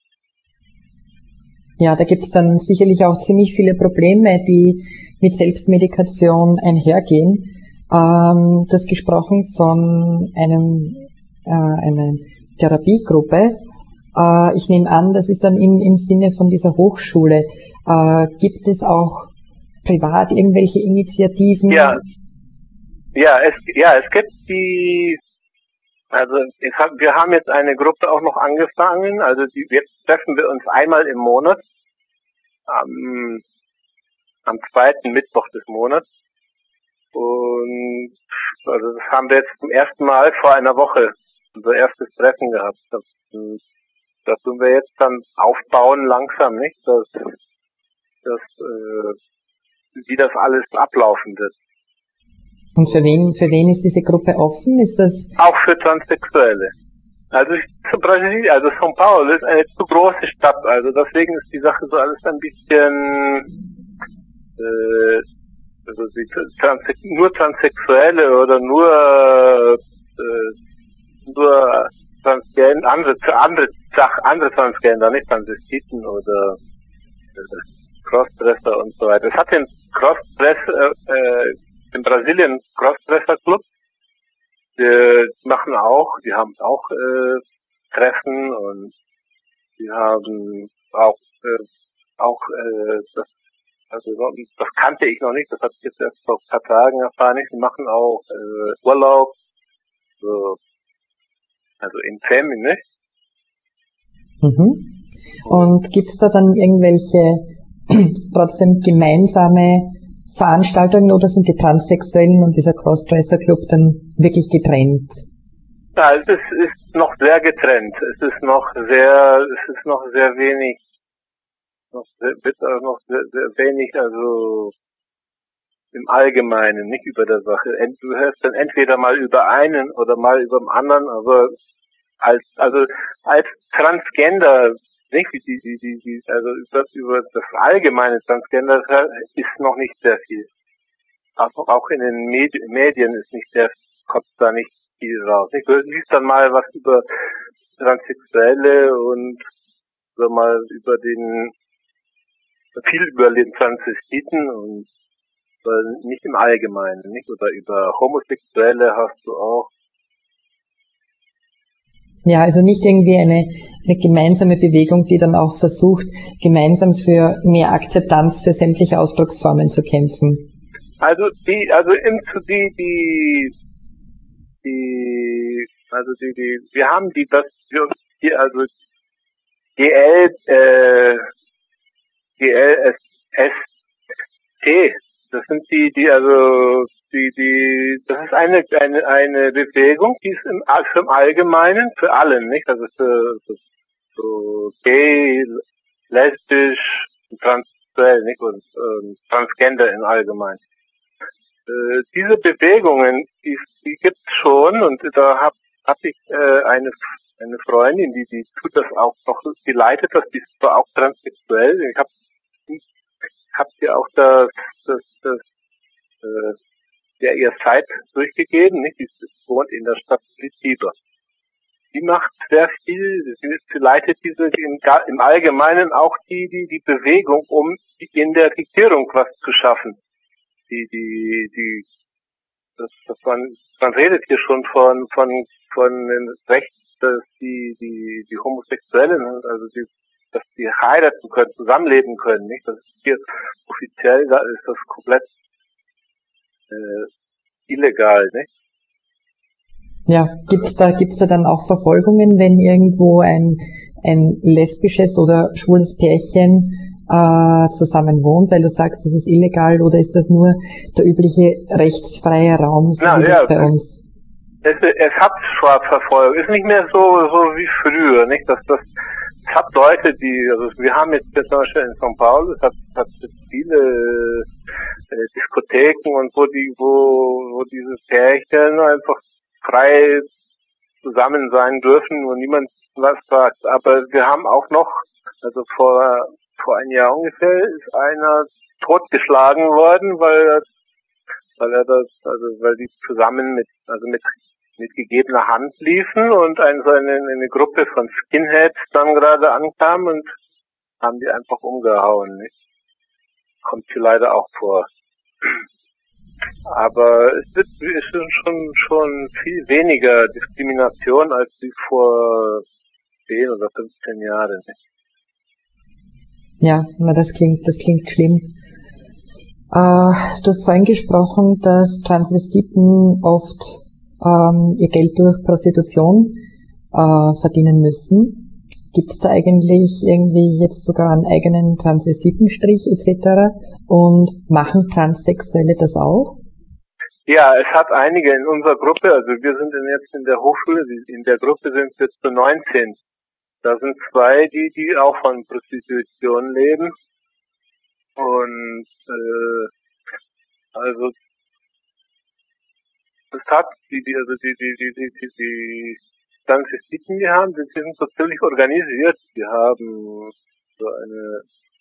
Ja, da gibt's dann sicherlich auch ziemlich viele Probleme, die mit Selbstmedikation einhergehen. Ähm, du hast gesprochen von einem äh, einer Therapiegruppe. Äh, ich nehme an, das ist dann im, im Sinne von dieser Hochschule. Äh, gibt es auch privat irgendwelche Initiativen? Ja, ja, es ja es gibt die. Also ich hab, wir haben jetzt eine Gruppe auch noch angefangen, also die, jetzt treffen wir uns einmal im Monat, am, am zweiten Mittwoch des Monats, und also das haben wir jetzt zum ersten Mal vor einer Woche unser erstes Treffen gehabt. Das, das tun wir jetzt dann aufbauen langsam, nicht, dass, dass äh, wie das alles ablaufen wird. Und für wen, für wen ist diese Gruppe offen? Ist das auch für Transsexuelle? Also zu Brasilien, also São Paulo ist eine zu große Stadt, also deswegen ist die Sache so alles ein bisschen, äh, also die Transe nur Transsexuelle oder nur äh, nur Transgender, andere andere Sach, andere Transgender, nicht Transvestiten oder äh, Crossdresser und so weiter. Es hat den Crossdresser äh, in Brasilien Crossdresser Club, die machen auch, die haben auch äh, Treffen, und die haben auch äh, auch äh, das, also das kannte ich noch nicht, das habe ich jetzt erst vor ein paar Tagen erfahren. Die machen auch äh, Urlaub, so, also in Femi, ne? Mhm. Und gibt's da dann irgendwelche trotzdem gemeinsame Veranstaltungen, oder sind die Transsexuellen und dieser Crossdresser Club dann wirklich getrennt? Ja, es ist, ist noch sehr getrennt. Es ist noch sehr, es ist noch sehr wenig, noch sehr, wird auch noch sehr, sehr wenig, also im Allgemeinen, nicht über der Sache. Du hörst dann entweder mal über einen oder mal über den anderen, aber als, also als Transgender, nicht wie die, die, die, die, also über, über das allgemeine Transgender ist noch nicht sehr viel. Auch, auch in den Medi Medien ist nicht sehr, kommt da nicht viel raus. Ich liest dann mal was über Transsexuelle und so mal über den, viel über den Transvestiten, und äh, nicht im Allgemeinen, nicht? Oder über Homosexuelle hast du auch. Ja, also nicht irgendwie eine, eine gemeinsame Bewegung, die dann auch versucht, gemeinsam für mehr Akzeptanz für sämtliche Ausdrucksformen zu kämpfen. Also die, also in, die, die, die, also die, die, wir haben die, das, wir, die, also G L, äh, G L S T, das sind die, die, also die, die, das ist eine, eine, eine Bewegung, die ist im, für im Allgemeinen, für alle, nicht? Also für, für so gay, lesbisch, transsexuell, nicht? Und ähm, Transgender im Allgemeinen. Äh, diese Bewegungen, die, die gibt's schon, und da hab, hab ich äh, eine eine Freundin, die die tut das auch noch, die leitet das, die ist zwar auch transsexuell. Ich hab hab ihr auch das das das äh, der ihr Zeit durchgegeben, nicht? Die wohnt in der Stadt Curitiba. Die macht sehr viel, sie, sie leitet diese im, im Allgemeinen auch die die die Bewegung, um in der Regierung was zu schaffen. Die die die das, das man man redet hier schon von von von den Rechten, dass die die die Homosexuellen, also die, dass die heiraten können, zusammenleben können, nicht? Das ist hier offiziell, da ist das komplett äh, illegal, nicht? Ja, gibt's da, gibt's da dann auch Verfolgungen, wenn irgendwo ein, ein lesbisches oder schwules Pärchen äh, zusammen wohnt, weil du sagst, das ist illegal, oder ist das nur der übliche rechtsfreie Raum, so Na, wie ja, das bei uns? Es, es hat zwar Verfolgung, ist nicht mehr so, so wie früher, nicht? Dass das, es hat Leute, die, also wir haben jetzt zum Beispiel in São Paulo, es hat, hat viele äh, Diskotheken und wo die, wo, wo diese Pärchen einfach frei zusammen sein dürfen und niemand was sagt. Aber wir haben auch noch, also vor, vor einem Jahr ungefähr ist einer totgeschlagen worden, weil er, weil er das, also weil die zusammen mit, also mit, mit gegebener Hand liefen und eine, so eine, eine Gruppe von Skinheads dann gerade ankam und haben die einfach umgehauen, nicht? Kommt hier leider auch vor. Aber es wird, es ist schon, schon viel weniger Diskrimination als wie vor zehn oder fünfzehn Jahren. Ja, na, das klingt, das klingt schlimm. Äh, du hast vorhin gesprochen, dass Transvestiten oft ähm, ihr Geld durch Prostitution äh, verdienen müssen. Gibt es da eigentlich irgendwie jetzt sogar einen eigenen Transvestitenstrich et cetera? Und machen Transsexuelle das auch? Ja, es hat einige in unserer Gruppe, also wir sind jetzt in der Hochschule, in der Gruppe sind wir zu neunzehn. Da sind zwei, die, die auch von Prostitution leben. Und, äh, also, es hat, die, die, also die, die, die, die, die, die Transvestiten, die haben, die sind so ziemlich organisiert. Die haben so eine,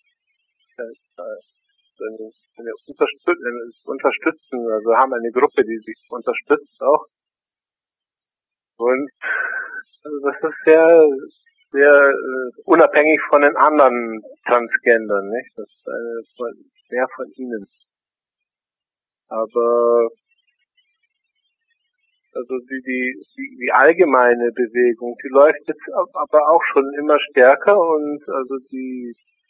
eine, eine Unterstützung, unterstützen, also haben eine Gruppe, die sich unterstützt auch. Und also das ist sehr, sehr uh, unabhängig von den anderen Transgendern, nicht? Das ist eine, mehr von ihnen. Aber also die, die, die, die allgemeine Bewegung, die läuft jetzt aber auch schon immer stärker und also die,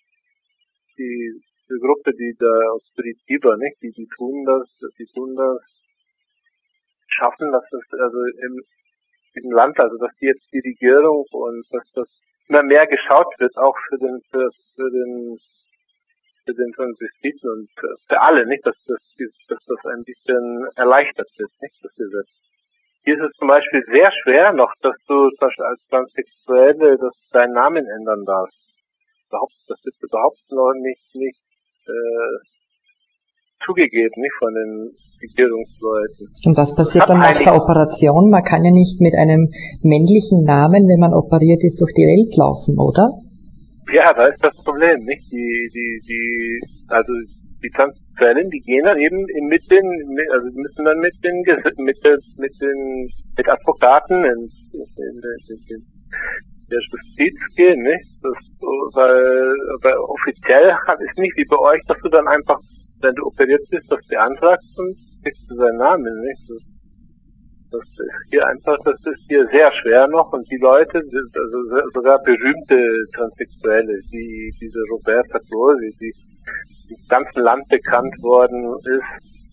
die, die Gruppe, die da aus Curitiba, nicht? Die, die tun das, die tun das, schaffen, dass das, also im, im Land, also dass die jetzt die Regierung und dass das immer mehr geschaut wird, auch für den, für, für den, für den Transvestiten und für, für alle, nicht? Dass das, dass das ein bisschen erleichtert wird, nicht? Das Gesetz. Hier ist es zum Beispiel sehr schwer noch, dass du zum Beispiel als Transsexuelle dass deinen Namen ändern darfst. Überhaupt, das ist überhaupt noch nicht, nicht äh, zugegeben, nicht von den Regierungsleuten. Und was passiert dann nach der Operation? Man kann ja nicht mit einem männlichen Namen, wenn man operiert ist, durch die Welt laufen, oder? Ja, da ist das Problem, nicht? Die, die, die, also die Transsexuellen, die gehen dann eben mit den, also müssen dann mit den, mit den, mit den, mit Advokaten in, in, in, in, in der Justiz gehen, nicht? Das, weil, weil offiziell ist nicht wie bei euch, dass du dann einfach, wenn du operiert bist, das beantragst und kriegst du seinen Namen, nicht? Das, das ist hier einfach, das ist hier sehr schwer noch und die Leute, also sogar berühmte Transsexuelle, wie diese Roberta Close, die im ganzen Land bekannt worden ist,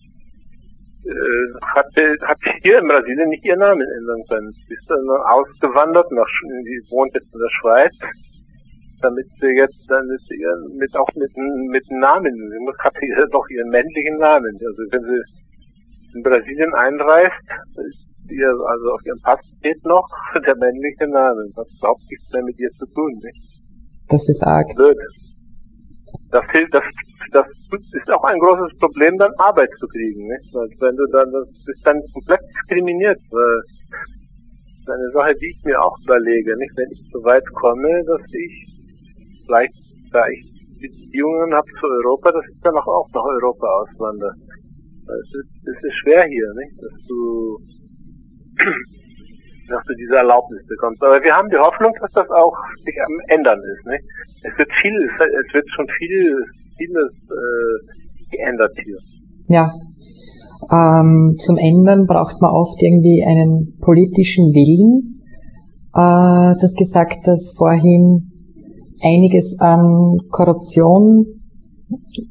äh, hat, hat hier in Brasilien nicht ihren Namen ändern können. Sie ist dann ausgewandert, nach, die wohnt jetzt in der Schweiz, damit sie jetzt, damit sie ihren, mit, auch mit, mit Namen, sie muss, hat hier noch ihren männlichen Namen. Also wenn sie in Brasilien einreist, ist ihr, also auf ihrem Pass steht noch der männliche Name. Das hat überhaupt nichts mehr mit ihr zu tun, nicht? Das ist arg. Blöd. Das, das, das ist auch ein großes Problem, dann Arbeit zu kriegen, nicht? Weil wenn du dann, das bist dann komplett diskriminiert, weil das ist eine Sache, die ich mir auch überlege, nicht? Wenn ich so weit komme, dass ich vielleicht, da ich Beziehungen habe zu Europa, dass ich dann auch, auch nach Europa auswandere. Es ist, es ist schwer hier, nicht? Dass du, dass du diese Erlaubnis bekommst. Aber wir haben die Hoffnung, dass das auch sich am Ändern ist, nicht? Es wird viel, es wird schon viel, vieles äh, geändert hier. Ja. Ähm, zum Ändern braucht man oft irgendwie einen politischen Willen. Äh, du hast gesagt, dass vorhin einiges an Korruption,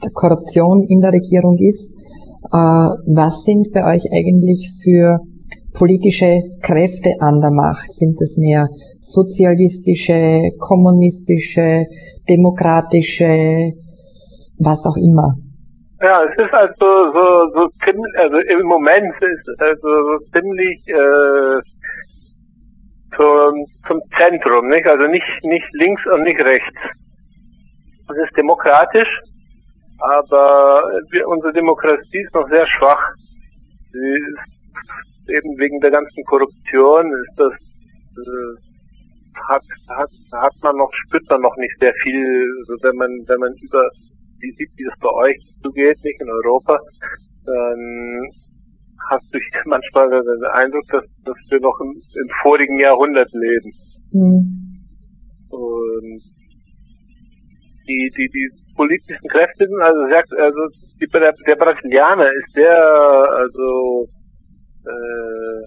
Korruption in der Regierung ist. Äh, was sind bei euch eigentlich für politische Kräfte an der Macht? Sind es mehr sozialistische, kommunistische, demokratische, was auch immer? Ja, es ist also so, so ziemlich, also im Moment ist es also so ziemlich äh, zum, zum Zentrum, nicht? Also nicht nicht links und nicht rechts. Es ist demokratisch, aber wir, unsere Demokratie ist noch sehr schwach. Sie ist eben wegen der ganzen Korruption ist das äh, hat hat hat man noch spürt man noch nicht sehr viel, also wenn man wenn man über wie sieht, wie es bei euch zugeht, nicht in Europa, dann hast du manchmal den Eindruck, dass, dass wir noch im, im vorigen Jahrhundert leben. Mhm. Und die, die, die politischen Kräfte sind also sehr, also die, der, der Brasilianer ist sehr, also, äh,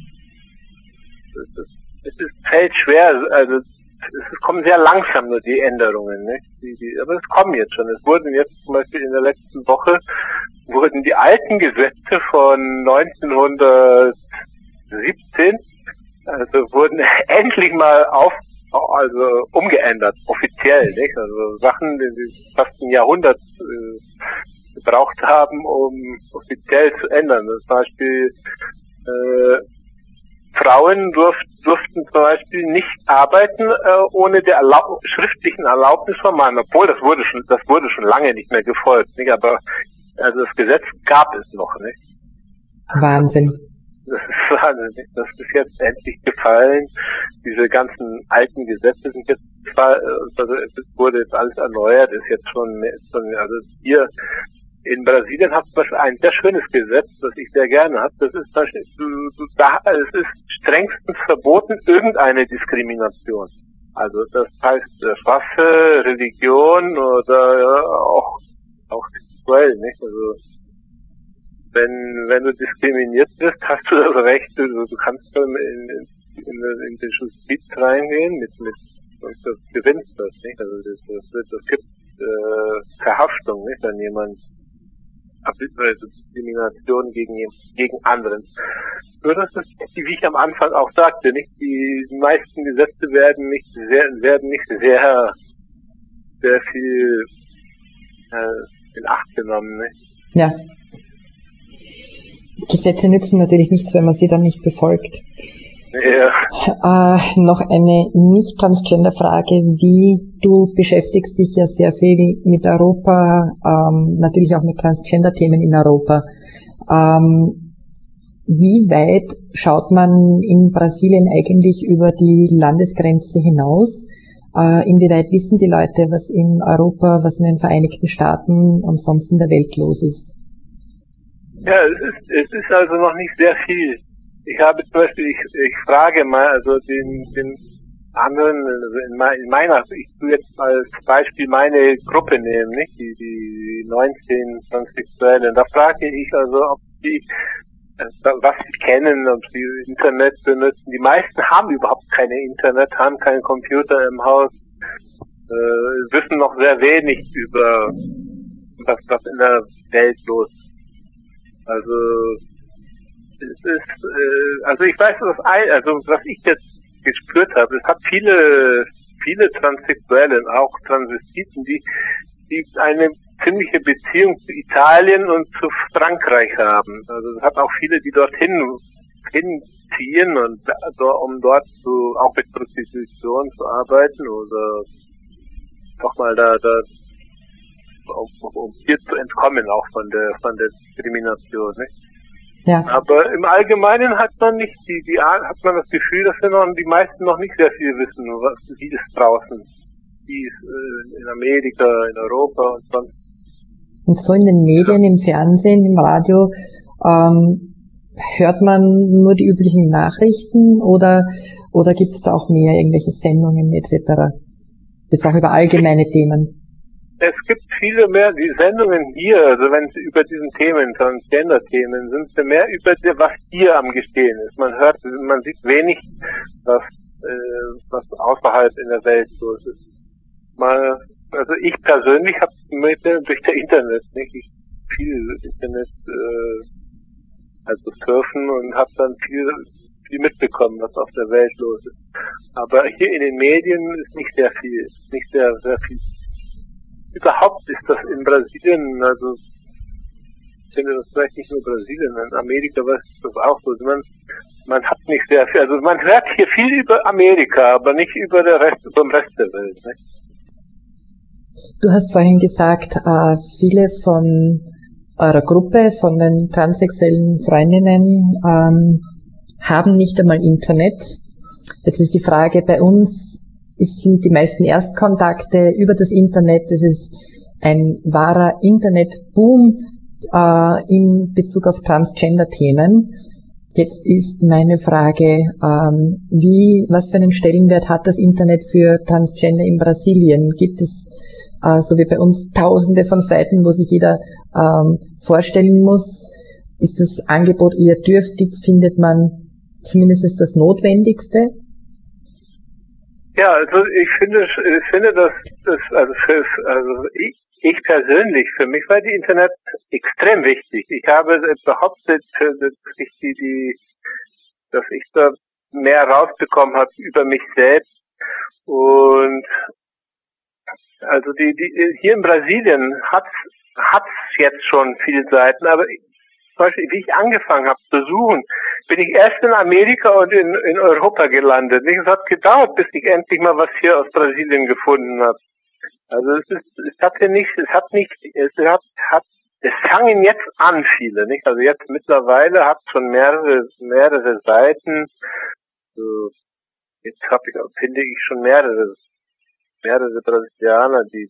es, es ist, fällt schwer, also, es kommen sehr langsam nur die Änderungen, nicht? Die, die, aber es kommen jetzt schon. Es wurden jetzt zum Beispiel in der letzten Woche wurden die alten Gesetze von neunzehnhundertsiebzehn, also wurden endlich mal auf, also umgeändert, offiziell, nicht? Also Sachen, die sie fast ein Jahrhundert äh, gebraucht haben, um offiziell zu ändern. Zum Beispiel äh, Frauen durf, durften zum Beispiel nicht arbeiten äh, ohne der Erlaub, schriftlichen Erlaubnis vom Mann, obwohl das wurde schon, das wurde schon lange nicht mehr gefolgt, nicht? Aber also das Gesetz gab es noch, nicht? Wahnsinn. Das ist Wahnsinn, nicht? Das ist jetzt endlich gefallen. Diese ganzen alten Gesetze sind jetzt zwar, also es wurde jetzt alles erneuert, ist jetzt schon, ist schon also hier in Brasilien hat zum Beispiel ein sehr schönes Gesetz, das ich sehr gerne habe. Das ist zum Beispiel, da, es ist strengstens verboten, irgendeine Diskrimination. Also das heißt Rasse, Religion oder ja, auch auch sexuell, nicht? Also wenn wenn du diskriminiert wirst, hast du das Recht, du, du kannst dann in, in, in, in den Justiz reingehen mit mit und das gewinnst das, nicht? Also das, das, das gibt äh, Verhaftung, nicht? Wenn jemand Diskrimination gegen, gegen anderen. Nur das ist, wie ich am Anfang auch sagte, nicht die meisten Gesetze werden nicht sehr, werden nicht sehr, sehr viel äh, in Acht genommen. Nicht? Ja. Gesetze nützen natürlich nichts, wenn man sie dann nicht befolgt. Ja. Äh, noch eine nicht-Transgender-Frage. Wie du beschäftigst dich ja sehr viel mit Europa, ähm, natürlich auch mit Transgender-Themen in Europa. Ähm, wie weit schaut man in Brasilien eigentlich über die Landesgrenze hinaus? Äh, inwieweit wissen die Leute, was in Europa, was in den Vereinigten Staaten und sonst in der Welt los ist? Ja, es ist, es ist also noch nicht sehr viel. Ich habe zum Beispiel, ich, ich frage mal, also den, den anderen, also in, mein, in meiner, ich tue jetzt als Beispiel meine Gruppe nehmen, nicht? Die, die neunzehn Transsexuellen. Da frage ich also, ob die, was sie kennen, ob sie Internet benutzen. Die meisten haben überhaupt keine Internet, haben keinen Computer im Haus, äh, wissen noch sehr wenig über was, was in der Welt los ist. Also, es ist, äh, also ich weiß, was ein, also was ich jetzt gespürt habe, es hat viele, viele Transsexuelle, auch Transvestiten, die, die eine ziemliche Beziehung zu Italien und zu Frankreich haben. Also es hat auch viele, die dorthin hinziehen und um dort zu, auch mit Prostitution zu arbeiten oder doch mal da, da um, um hier zu entkommen auch von der von der Diskrimination, nicht? Ja. Aber im Allgemeinen hat man nicht die, die hat man das Gefühl, dass wir noch die meisten noch nicht sehr viel wissen, was wie es draußen, wie es äh, in Amerika, in Europa und sonst. Und so in den Medien, ja. Im Fernsehen, im Radio, ähm, hört man nur die üblichen Nachrichten oder oder gibt es da auch mehr irgendwelche Sendungen et cetera? Jetzt auch über allgemeine Themen. Es gibt viele mehr, die Sendungen hier, also wenn sie über diesen Themen, Transgender-Themen, sind sie mehr über die, was hier am Geschehen ist. Man hört, man sieht wenig, was, äh, was außerhalb in der Welt los ist. Mal, also ich persönlich habe mit durch der Internet, nicht, ich viel Internet, äh, also surfen, und habe dann viel, viel mitbekommen, was auf der Welt los ist. Aber hier in den Medien ist nicht sehr viel, nicht sehr, sehr viel. Überhaupt ist das in Brasilien, also ich finde das vielleicht nicht nur Brasilien, in Amerika war es das auch so. Man, man hat nicht sehr viel, also man hört hier viel über Amerika, aber nicht über den Rest, über den Rest der Welt. Ne? Du hast vorhin gesagt, äh, viele von eurer Gruppe, von den transsexuellen Freundinnen, ähm, haben nicht einmal Internet. Jetzt ist die Frage bei uns, es sind die meisten Erstkontakte über das Internet. Es ist ein wahrer Internetboom äh, in Bezug auf Transgender-Themen. Jetzt ist meine Frage, ähm, wie, was für einen Stellenwert hat das Internet für Transgender in Brasilien? Gibt es, äh, so wie bei uns, tausende von Seiten, wo sich jeder ähm, vorstellen muss? Ist das Angebot eher dürftig? Findet man zumindest das Notwendigste? Ja, also ich finde, ich finde, dass das, also für, also ich, ich persönlich, für mich war die Internet extrem wichtig. Ich habe behauptet, dass ich die, die, dass ich da mehr rausbekommen habe über mich selbst. Und also die, die hier in Brasilien hat's hat's jetzt schon viele Seiten, aber ich, zum Beispiel, wie ich angefangen habe zu suchen, bin ich erst in Amerika und in, in Europa gelandet. Es hat gedauert, bis ich endlich mal was hier aus Brasilien gefunden habe. Also es ist, es hat ja nicht, es hat nicht, es hat, hat, es fangen jetzt an viele, nicht? Also jetzt mittlerweile hat schon mehrere, mehrere Seiten. So, jetzt habe ich, finde ich schon mehrere, mehrere Brasilianer, die,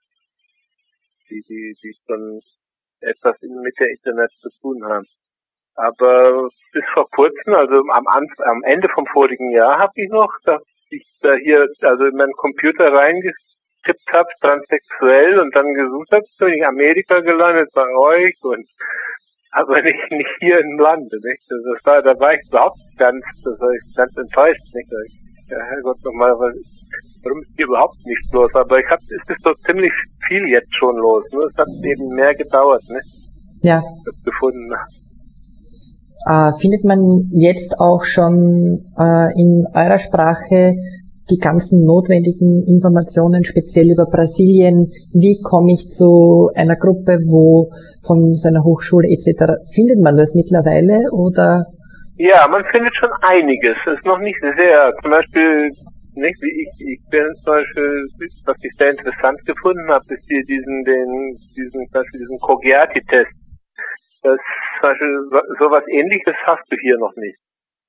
die, die, die schon etwas mit der Internet zu tun haben. Aber bis vor kurzem, also am Anfang, am Ende vom vorigen Jahr, habe ich noch, dass ich da hier also in meinen Computer reingetippt habe, transsexuell, und dann gesucht habe, bin ich in Amerika gelandet bei euch, und aber nicht nicht hier im Lande, nicht? Also das war, da war ich überhaupt ganz, das war ich ganz enttäuscht, nicht? Ja, Herrgott, nochmal, warum ist hier überhaupt nichts los? Aber ich hab, es ist doch ziemlich viel jetzt schon los, ne? Es hat eben mehr gedauert, ne? Ja. Das gefunden. Äh, findet man jetzt auch schon äh, in eurer Sprache die ganzen notwendigen Informationen, speziell über Brasilien? Wie komme ich zu einer Gruppe, wo von so einer Hochschule et cetera? Findet man das mittlerweile, oder? Ja, man findet schon einiges. Es ist noch nicht sehr, zum Beispiel, nicht wie ich, ich bin zum Beispiel, was ich sehr interessant gefunden habe, ist hier diesen, den, diesen, zum Beispiel diesen Cogiati-Test. Das, zum Beispiel, sowas Ähnliches hast du hier noch nicht.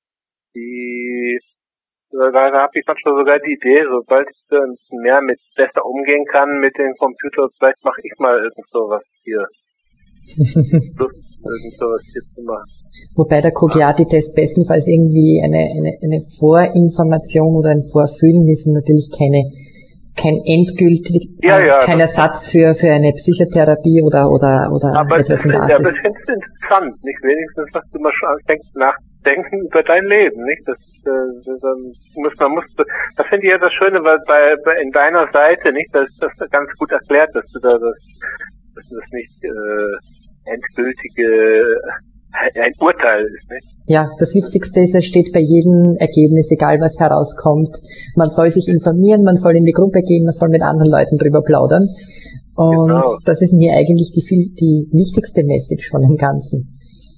Die, da, da habe ich manchmal sogar die Idee, sobald ich da ein bisschen mehr mit, besser umgehen kann mit den Computern, vielleicht mache ich mal irgend sowas hier. Lust, irgend sowas hier zu machen. Wobei der Cogiati-Test bestenfalls irgendwie eine, eine, eine Vorinformation oder ein Vorfühlen ist und natürlich keine, kein endgültig, ja, ja, kein Ersatz für, für eine Psychotherapie oder, oder, oder aber etwas in der Art. Ja, aber ich finde es interessant, nicht? Wenigstens, dass du mal schon anfängst nachdenken über dein Leben, nicht? Das, das, das muss, man muss, das finde ich ja das Schöne, weil bei, bei, in deiner Seite, nicht? Das ist das ganz gut erklärt, dass du da, das, dass das nicht, äh, endgültige, ein Urteil ist, nicht? Ja, das Wichtigste ist, es steht bei jedem Ergebnis, egal was herauskommt. Man soll sich informieren, man soll in die Gruppe gehen, man soll mit anderen Leuten drüber plaudern. Und genau, das ist mir eigentlich die viel, die wichtigste Message von dem Ganzen.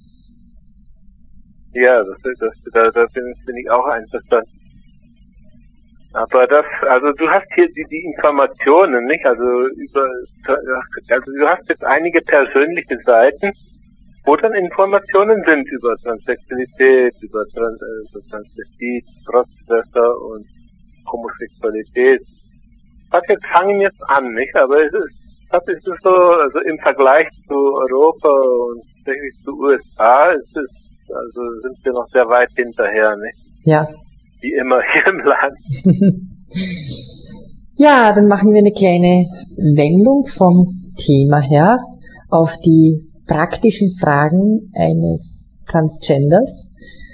Ja, das, das, da, da bin, bin ich auch einverstanden. Aber das, also du hast hier die, die Informationen, nicht? Also über, also du hast jetzt einige persönliche Seiten, wo dann Informationen sind über Transsexualität, über Trans äh, Transvestit, Crossdresser und Homosexualität. Das jetzt fangen jetzt an, nicht? Aber es ist, das ist so, also im Vergleich zu Europa und zu U S A ist es, also sind wir noch sehr weit hinterher, nicht? Ja. Wie immer hier im Land. Ja, dann machen wir eine kleine Wendung vom Thema her auf die praktischen Fragen eines Transgenders.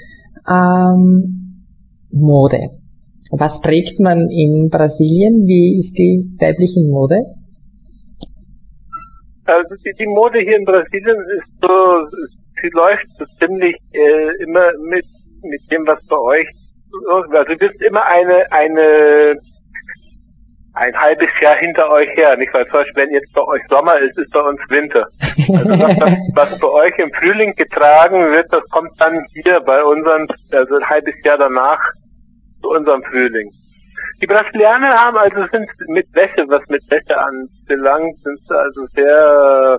Ähm, Mode. Was trägt man in Brasilien? Wie ist die weibliche Mode? Also die, die Mode hier in Brasilien ist so sie läuft so ziemlich äh, immer mit mit dem, was bei euch, also du bist immer eine eine ein halbes Jahr hinter euch her, nicht? Weil zum Beispiel, wenn jetzt bei euch Sommer ist, ist bei uns Winter. Also das, das, was bei euch im Frühling getragen wird, das kommt dann hier bei unseren, also ein halbes Jahr danach zu unserem Frühling. Die Brasilianer haben also sind mit Wäsche, was mit Wäsche anbelangt, sind sie also sehr,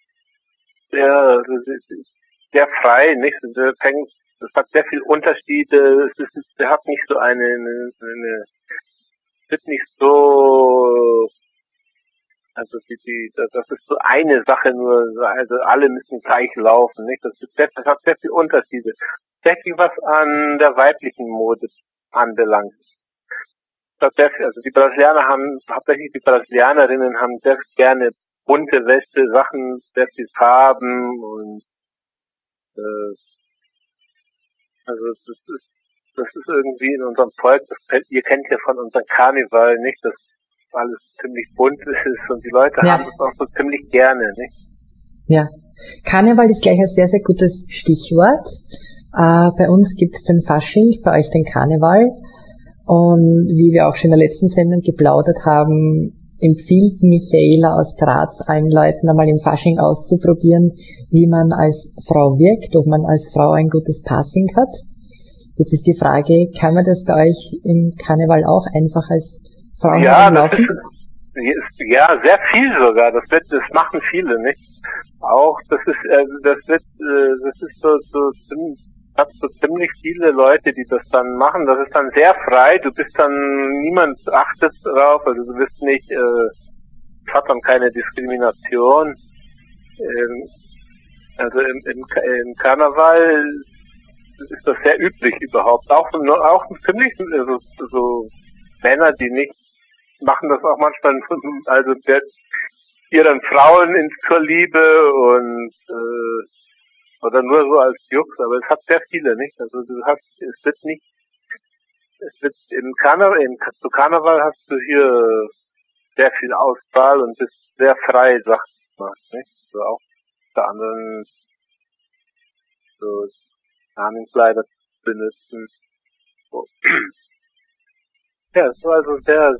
sehr, sehr frei, nicht? Das hat sehr viel Unterschiede, es ist, der hat nicht so eine, eine, eine wird nicht so, also die, die, das ist so eine Sache nur, also alle müssen gleich laufen, nicht? Das, ist, das hat sehr viel Unterschiede. Sehr viel, was an der weiblichen Mode anbelangt. Das sehr viel, also die Brasilianer haben, hauptsächlich die Brasilianerinnen haben sehr gerne bunte Wäsche, Sachen, sehr viel Farben und äh, also das ist Das ist irgendwie in unserem Volk, das, ihr kennt ja von unserem Karneval, nicht, dass alles ziemlich bunt ist und die Leute ja. haben das auch so ziemlich gerne, nicht? Ja, Karneval ist gleich ein sehr, sehr gutes Stichwort. Äh, bei uns gibt's den Fasching, bei euch den Karneval. Und wie wir auch schon in der letzten Sendung geplaudert haben, empfiehlt Michaela aus Graz allen Leuten einmal im Fasching auszuprobieren, wie man als Frau wirkt, ob man als Frau ein gutes Passing hat. Jetzt ist die Frage, kann man das bei euch im Karneval auch einfach als Frau ja, laufen? Das ist, ja, sehr viel sogar. Das wird, das machen viele, nicht? Auch, das ist, äh, das wird, äh, das ist so, so, hat so ziemlich viele Leute, die das dann machen. Das ist dann sehr frei. Du bist dann, niemand achtet darauf. Also du bist nicht, äh, es hat dann keine Diskrimination. Ähm, also im, im, im Karneval ist das sehr üblich überhaupt. Auch, auch ziemlich, also, so Männer, die nicht, machen das auch manchmal, also der, ihren Frauen ins zur Liebe und, äh, oder nur so als Jux, aber es hat sehr viele, nicht? Also du hast, es wird nicht, es wird im Karneval, im, zu Karneval hast du hier sehr viel Auswahl und bist sehr frei, sagt man, nicht? So auch unter anderen, so, Namenskleider benutzen. So. Ja, es war also sehr,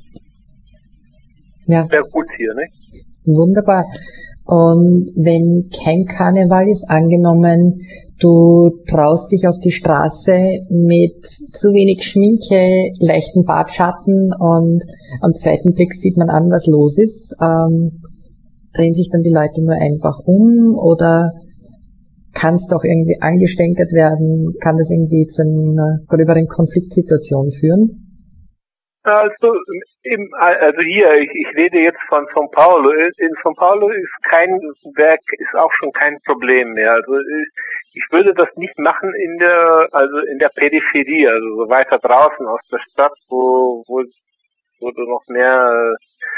ja. sehr gut hier, ne? Wunderbar. Und wenn kein Karneval ist, angenommen, du traust dich auf die Straße mit zu wenig Schminke, leichten Bartschatten und am zweiten Blick sieht man an, was los ist, ähm, drehen sich dann die Leute nur einfach um oder kann es doch irgendwie angestänkert werden, kann das irgendwie zu einer gröberen Konfliktsituation führen? Also, im, also hier, ich, ich rede jetzt von São Paulo. In São Paulo ist kein Werk, ist auch schon kein Problem mehr. Also ich würde das nicht machen in der, also in der Peripherie, also so weiter draußen aus der Stadt, wo, wo, wo du noch mehr,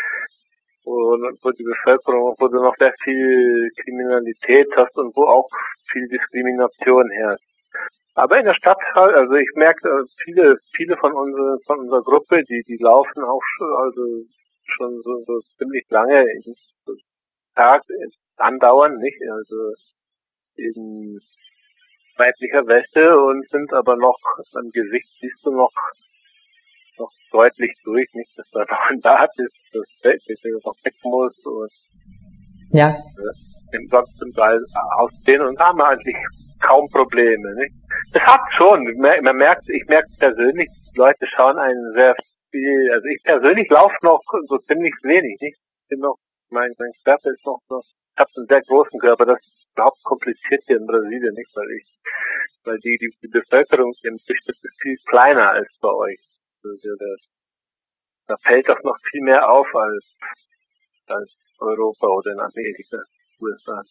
wo, wo die Bevölkerung, wo du noch sehr viel Kriminalität hast und wo auch viel Diskrimination herrscht. Aber in der Stadt, also ich merke, viele, viele von unserer, von unserer Gruppe, die, die laufen auch schon, also schon so, so ziemlich lange in Tag andauern, nicht? Also in weiblicher Wäsche und sind aber noch, am Gesicht siehst du noch, noch deutlich durch, nicht, dass da noch ein Bart ist, das noch weg muss und, ja. Äh, im Sonst zum Teil aussehen und haben eigentlich kaum Probleme, nicht? Das hat schon, man merkt, ich merke persönlich, die Leute schauen einen sehr viel, also ich persönlich laufe noch so ziemlich wenig, nicht? Ich bin noch, mein, mein Körper ist noch so, ich habe einen sehr großen Körper, das ist überhaupt kompliziert hier in Brasilien, nicht? Weil ich, weil die, die, die Bevölkerung im Durchschnitt ist viel kleiner als bei euch. Also das, da fällt das noch viel mehr auf als, als Europa oder in Amerika, U S A.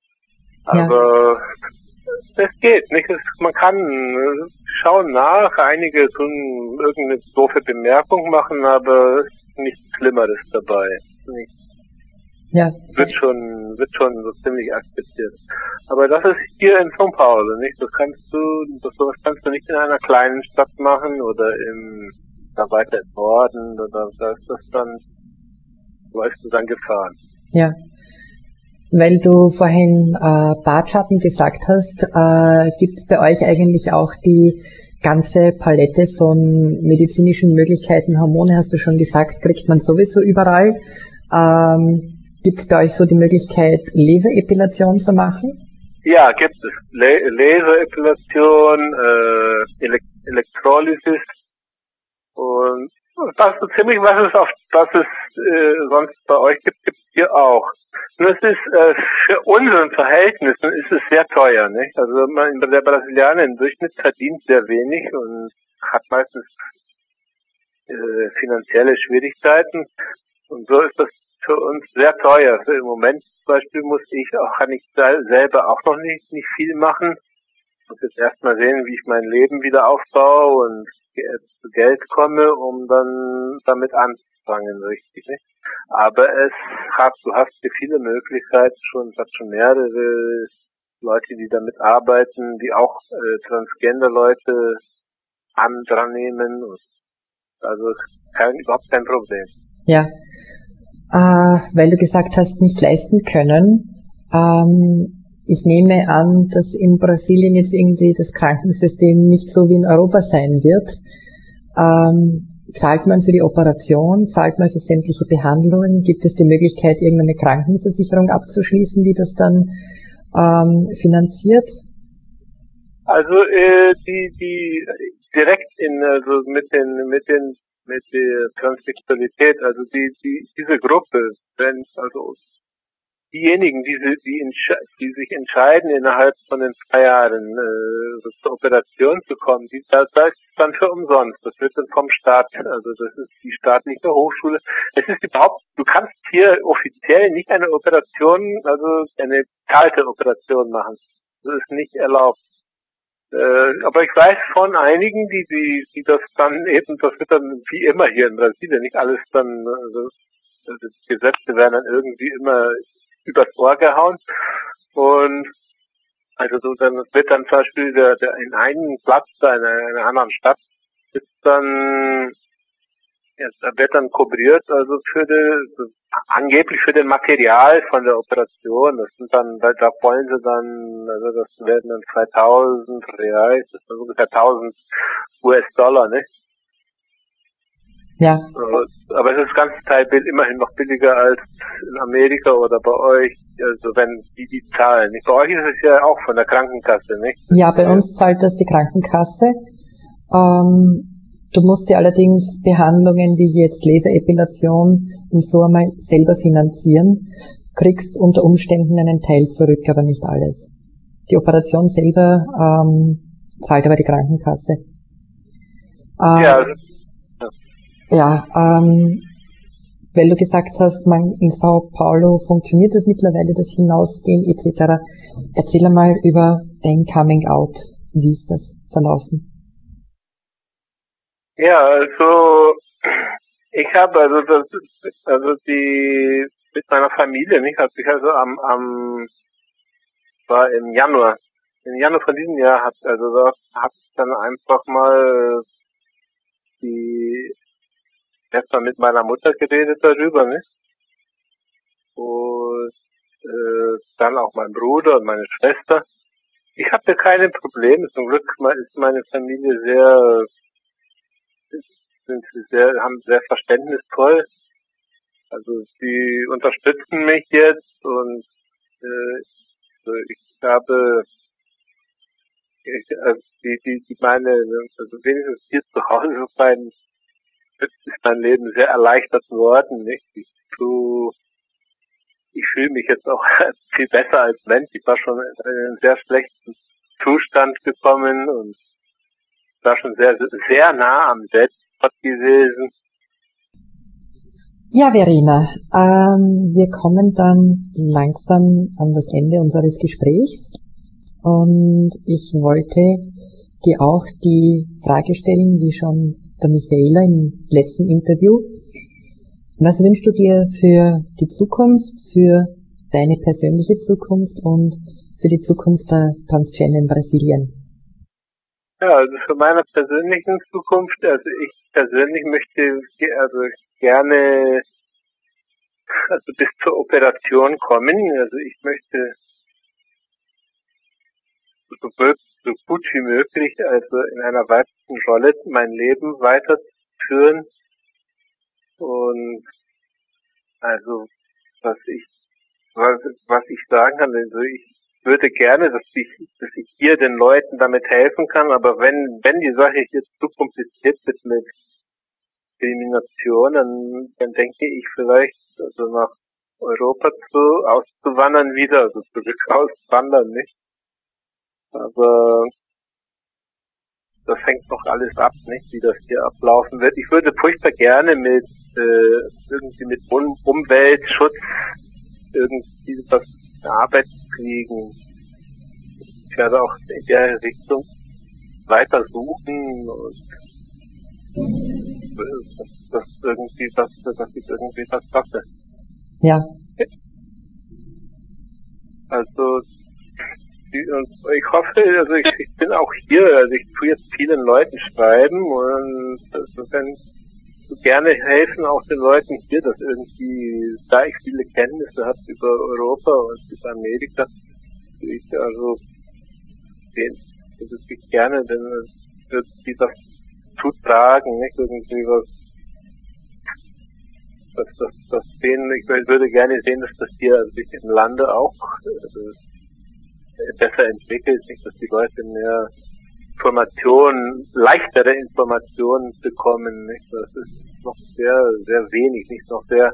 Aber, ja. Es geht, nicht? Es, man kann schauen nach, einige tun irgendeine doofe Bemerkung machen, aber es ist nichts Schlimmeres dabei. Nicht. Ja. Wird schon, wird schon so ziemlich akzeptiert. Aber das ist hier in São Paulo, nicht? Das kannst du, das sowas kannst du nicht in einer kleinen Stadt machen oder im, da weiter im Norden, oder da ist das dann, weißt du, dann Gefahren. Ja. Weil du vorhin äh, Bartschatten gesagt hast, äh, gibt es bei euch eigentlich auch die ganze Palette von medizinischen Möglichkeiten? Hormone, hast du schon gesagt, kriegt man sowieso überall. Ähm, gibt es bei euch so die Möglichkeit, Laserepilation zu machen? Ja, gibt es. Le- Laserepilation, äh, Elek- Elektrolysis und was so ziemlich was es auf was es äh, sonst bei euch gibt, gibt es hier auch. Nur es ist äh, für unseren Verhältnissen ist es sehr teuer, nicht? Also man, der Brasilianer im Durchschnitt verdient sehr wenig und hat meistens äh, finanzielle Schwierigkeiten und so ist das für uns sehr teuer. Also im Moment zum Beispiel muss ich auch, kann ich selber auch noch nicht, nicht viel machen. Ich muss jetzt erstmal sehen, wie ich mein Leben wieder aufbaue und zu Geld komme, um dann damit anzufangen, richtig, nicht? Aber es hat, du hast hier viele Möglichkeiten schon, es hat schon mehrere Leute, die damit arbeiten, die auch äh, Transgender-Leute an dran nehmen. Und also kein, überhaupt kein Problem. Ja, äh, weil du gesagt hast, nicht leisten können. Ähm, ich nehme an, dass in Brasilien jetzt irgendwie das Krankensystem nicht so wie in Europa sein wird. Ähm, zahlt man für die Operation? Zahlt man für sämtliche Behandlungen? Gibt es die Möglichkeit, irgendeine Krankenversicherung abzuschließen, die das dann ähm, finanziert? Also äh, die die direkt in also mit den mit den mit der Transsexualität, also die die diese Gruppe, wenn also diejenigen, die, die, die sich entscheiden, innerhalb von den zwei Jahren äh, zur Operation zu kommen, die, das, das ist dann für umsonst. Das wird dann vom Staat, also das ist die staatliche Hochschule. Es ist überhaupt, du kannst hier offiziell nicht eine Operation, also eine kalte Operation machen. Das ist nicht erlaubt. Äh, aber ich weiß von einigen, die, die, die das dann eben, das wird dann wie immer hier in Brasilien, nicht alles dann, also, also die Gesetze werden dann irgendwie immer übers Ohr gehauen und also so dann wird dann zum Beispiel der, der in einem Platz da in einer, in einer anderen Stadt ist dann ja, da wird dann kobriert, also für die, angeblich für den Material von der Operation. Das sind dann, da, da wollen sie dann, also das werden dann zweitausend Reais, das sind ungefähr tausend U S-Dollar, ne? Ja. Aber es ist ganz Teil immerhin noch billiger als in Amerika oder bei euch, also wenn die die zahlen. Bei euch ist es ja auch von der Krankenkasse, nicht? Ja, bei uns zahlt das die Krankenkasse. Ähm, du musst dir allerdings Behandlungen wie jetzt Laserepilation und so einmal selber finanzieren, kriegst unter Umständen einen Teil zurück, aber nicht alles. Die Operation selber ähm, zahlt aber die Krankenkasse. Ähm, ja, Ja, ähm, weil du gesagt hast, man in Sao Paulo funktioniert das mittlerweile, das Hinausgehen et cetera. Erzähl einmal über dein Coming Out. Wie ist das verlaufen? Ja, also ich habe also das also die mit meiner Familie, nicht, hat sich also am am war im Januar, im Januar von diesem Jahr hat also da habe ich dann einfach mal die erstmal mit meiner Mutter geredet darüber, ne? Und äh, dann auch mein Bruder und meine Schwester. Ich hatte keine Probleme. Zum Glück ist meine Familie sehr, sind sehr, haben sehr verständnisvoll. Also sie unterstützen mich jetzt und äh, also ich habe ich, also die, die, die meine, also wenigstens hier zu Hause mein ist mein Leben sehr erleichtert worden, nicht? Ich, tu, ich fühle mich jetzt auch viel besser als Mensch. Ich war schon in einen sehr schlechten Zustand gekommen und war schon sehr, sehr nah am Selbstmord gewesen. Ja, Verena, ähm, wir kommen dann langsam an das Ende unseres Gesprächs und ich wollte dir auch die Frage stellen, wie schon der Michaela im letzten Interview. Was wünschst du dir für die Zukunft, für deine persönliche Zukunft und für die Zukunft der Transgender in Brasilien? Ja, also für meine persönlichen Zukunft, also ich persönlich möchte also gerne also bis zur Operation kommen. Also ich möchte so, so gut wie möglich, also in einer weiblichen Rolle mein Leben weiterführen. Und also was ich was, was ich sagen kann, also ich würde gerne, dass ich dass ich hier den Leuten damit helfen kann, aber wenn wenn die Sache jetzt zu kompliziert wird mit Diskrimination, dann, dann denke ich vielleicht, also nach Europa zu auszuwandern wieder, also zurück auswandern, nicht? Aber das hängt noch alles ab, nicht, wie das hier ablaufen wird. Ich würde furchtbar gerne mit äh, irgendwie mit um Umweltschutz irgendwie was in Arbeit kriegen. Ich werde auch in der Richtung weiter suchen und dass, dass irgendwie was, dass ich irgendwie was schaffe. Ja. Also und ich hoffe, also ich, ich bin auch hier, also ich tue jetzt vielen Leuten schreiben und also wenn so gerne helfen auch den Leuten hier, dass irgendwie, da ich viele Kenntnisse habe über Europa und über Amerika, ich also den, das ist ich gerne, denn wird die das zutragen, nicht irgendwie was, dass das, das sehen, ich würde gerne sehen, dass das hier also sich im Lande auch also, besser entwickelt, nicht, dass die Leute mehr Informationen, leichtere Informationen bekommen, nicht, das ist noch sehr, sehr wenig, nicht noch sehr,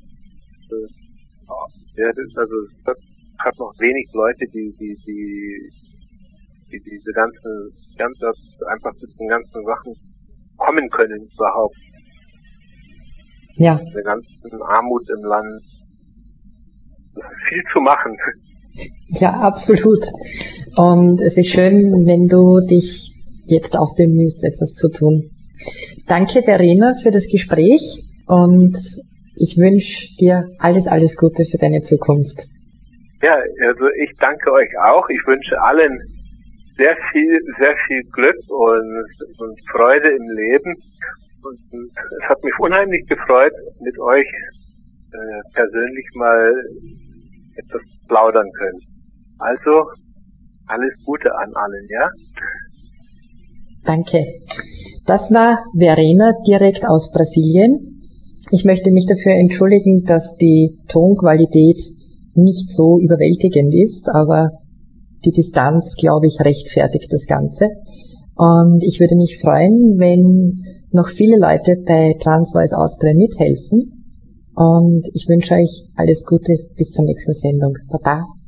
sehr also es hat noch wenig Leute, die, die, die, die diese ganzen, ganz einfach zu den ganzen Sachen kommen können überhaupt. Ja. Der ganzen Armut im Land. Das ist viel zu machen. Ja, absolut. Und es ist schön, wenn du dich jetzt auch bemühst, etwas zu tun. Danke, Verena, für das Gespräch und ich wünsche dir alles, alles Gute für deine Zukunft. Ja, also ich danke euch auch. Ich wünsche allen sehr viel, sehr viel Glück und, und Freude im Leben. Und, und es hat mich unheimlich gefreut, mit euch äh, persönlich mal etwas plaudern können. Also, alles Gute an allen, ja? Danke. Das war Verena direkt aus Brasilien. Ich möchte mich dafür entschuldigen, dass die Tonqualität nicht so überwältigend ist, aber die Distanz, glaube ich, rechtfertigt das Ganze. Und ich würde mich freuen, wenn noch viele Leute bei Transvoice Austria mithelfen. Und ich wünsche euch alles Gute bis zur nächsten Sendung. Baba.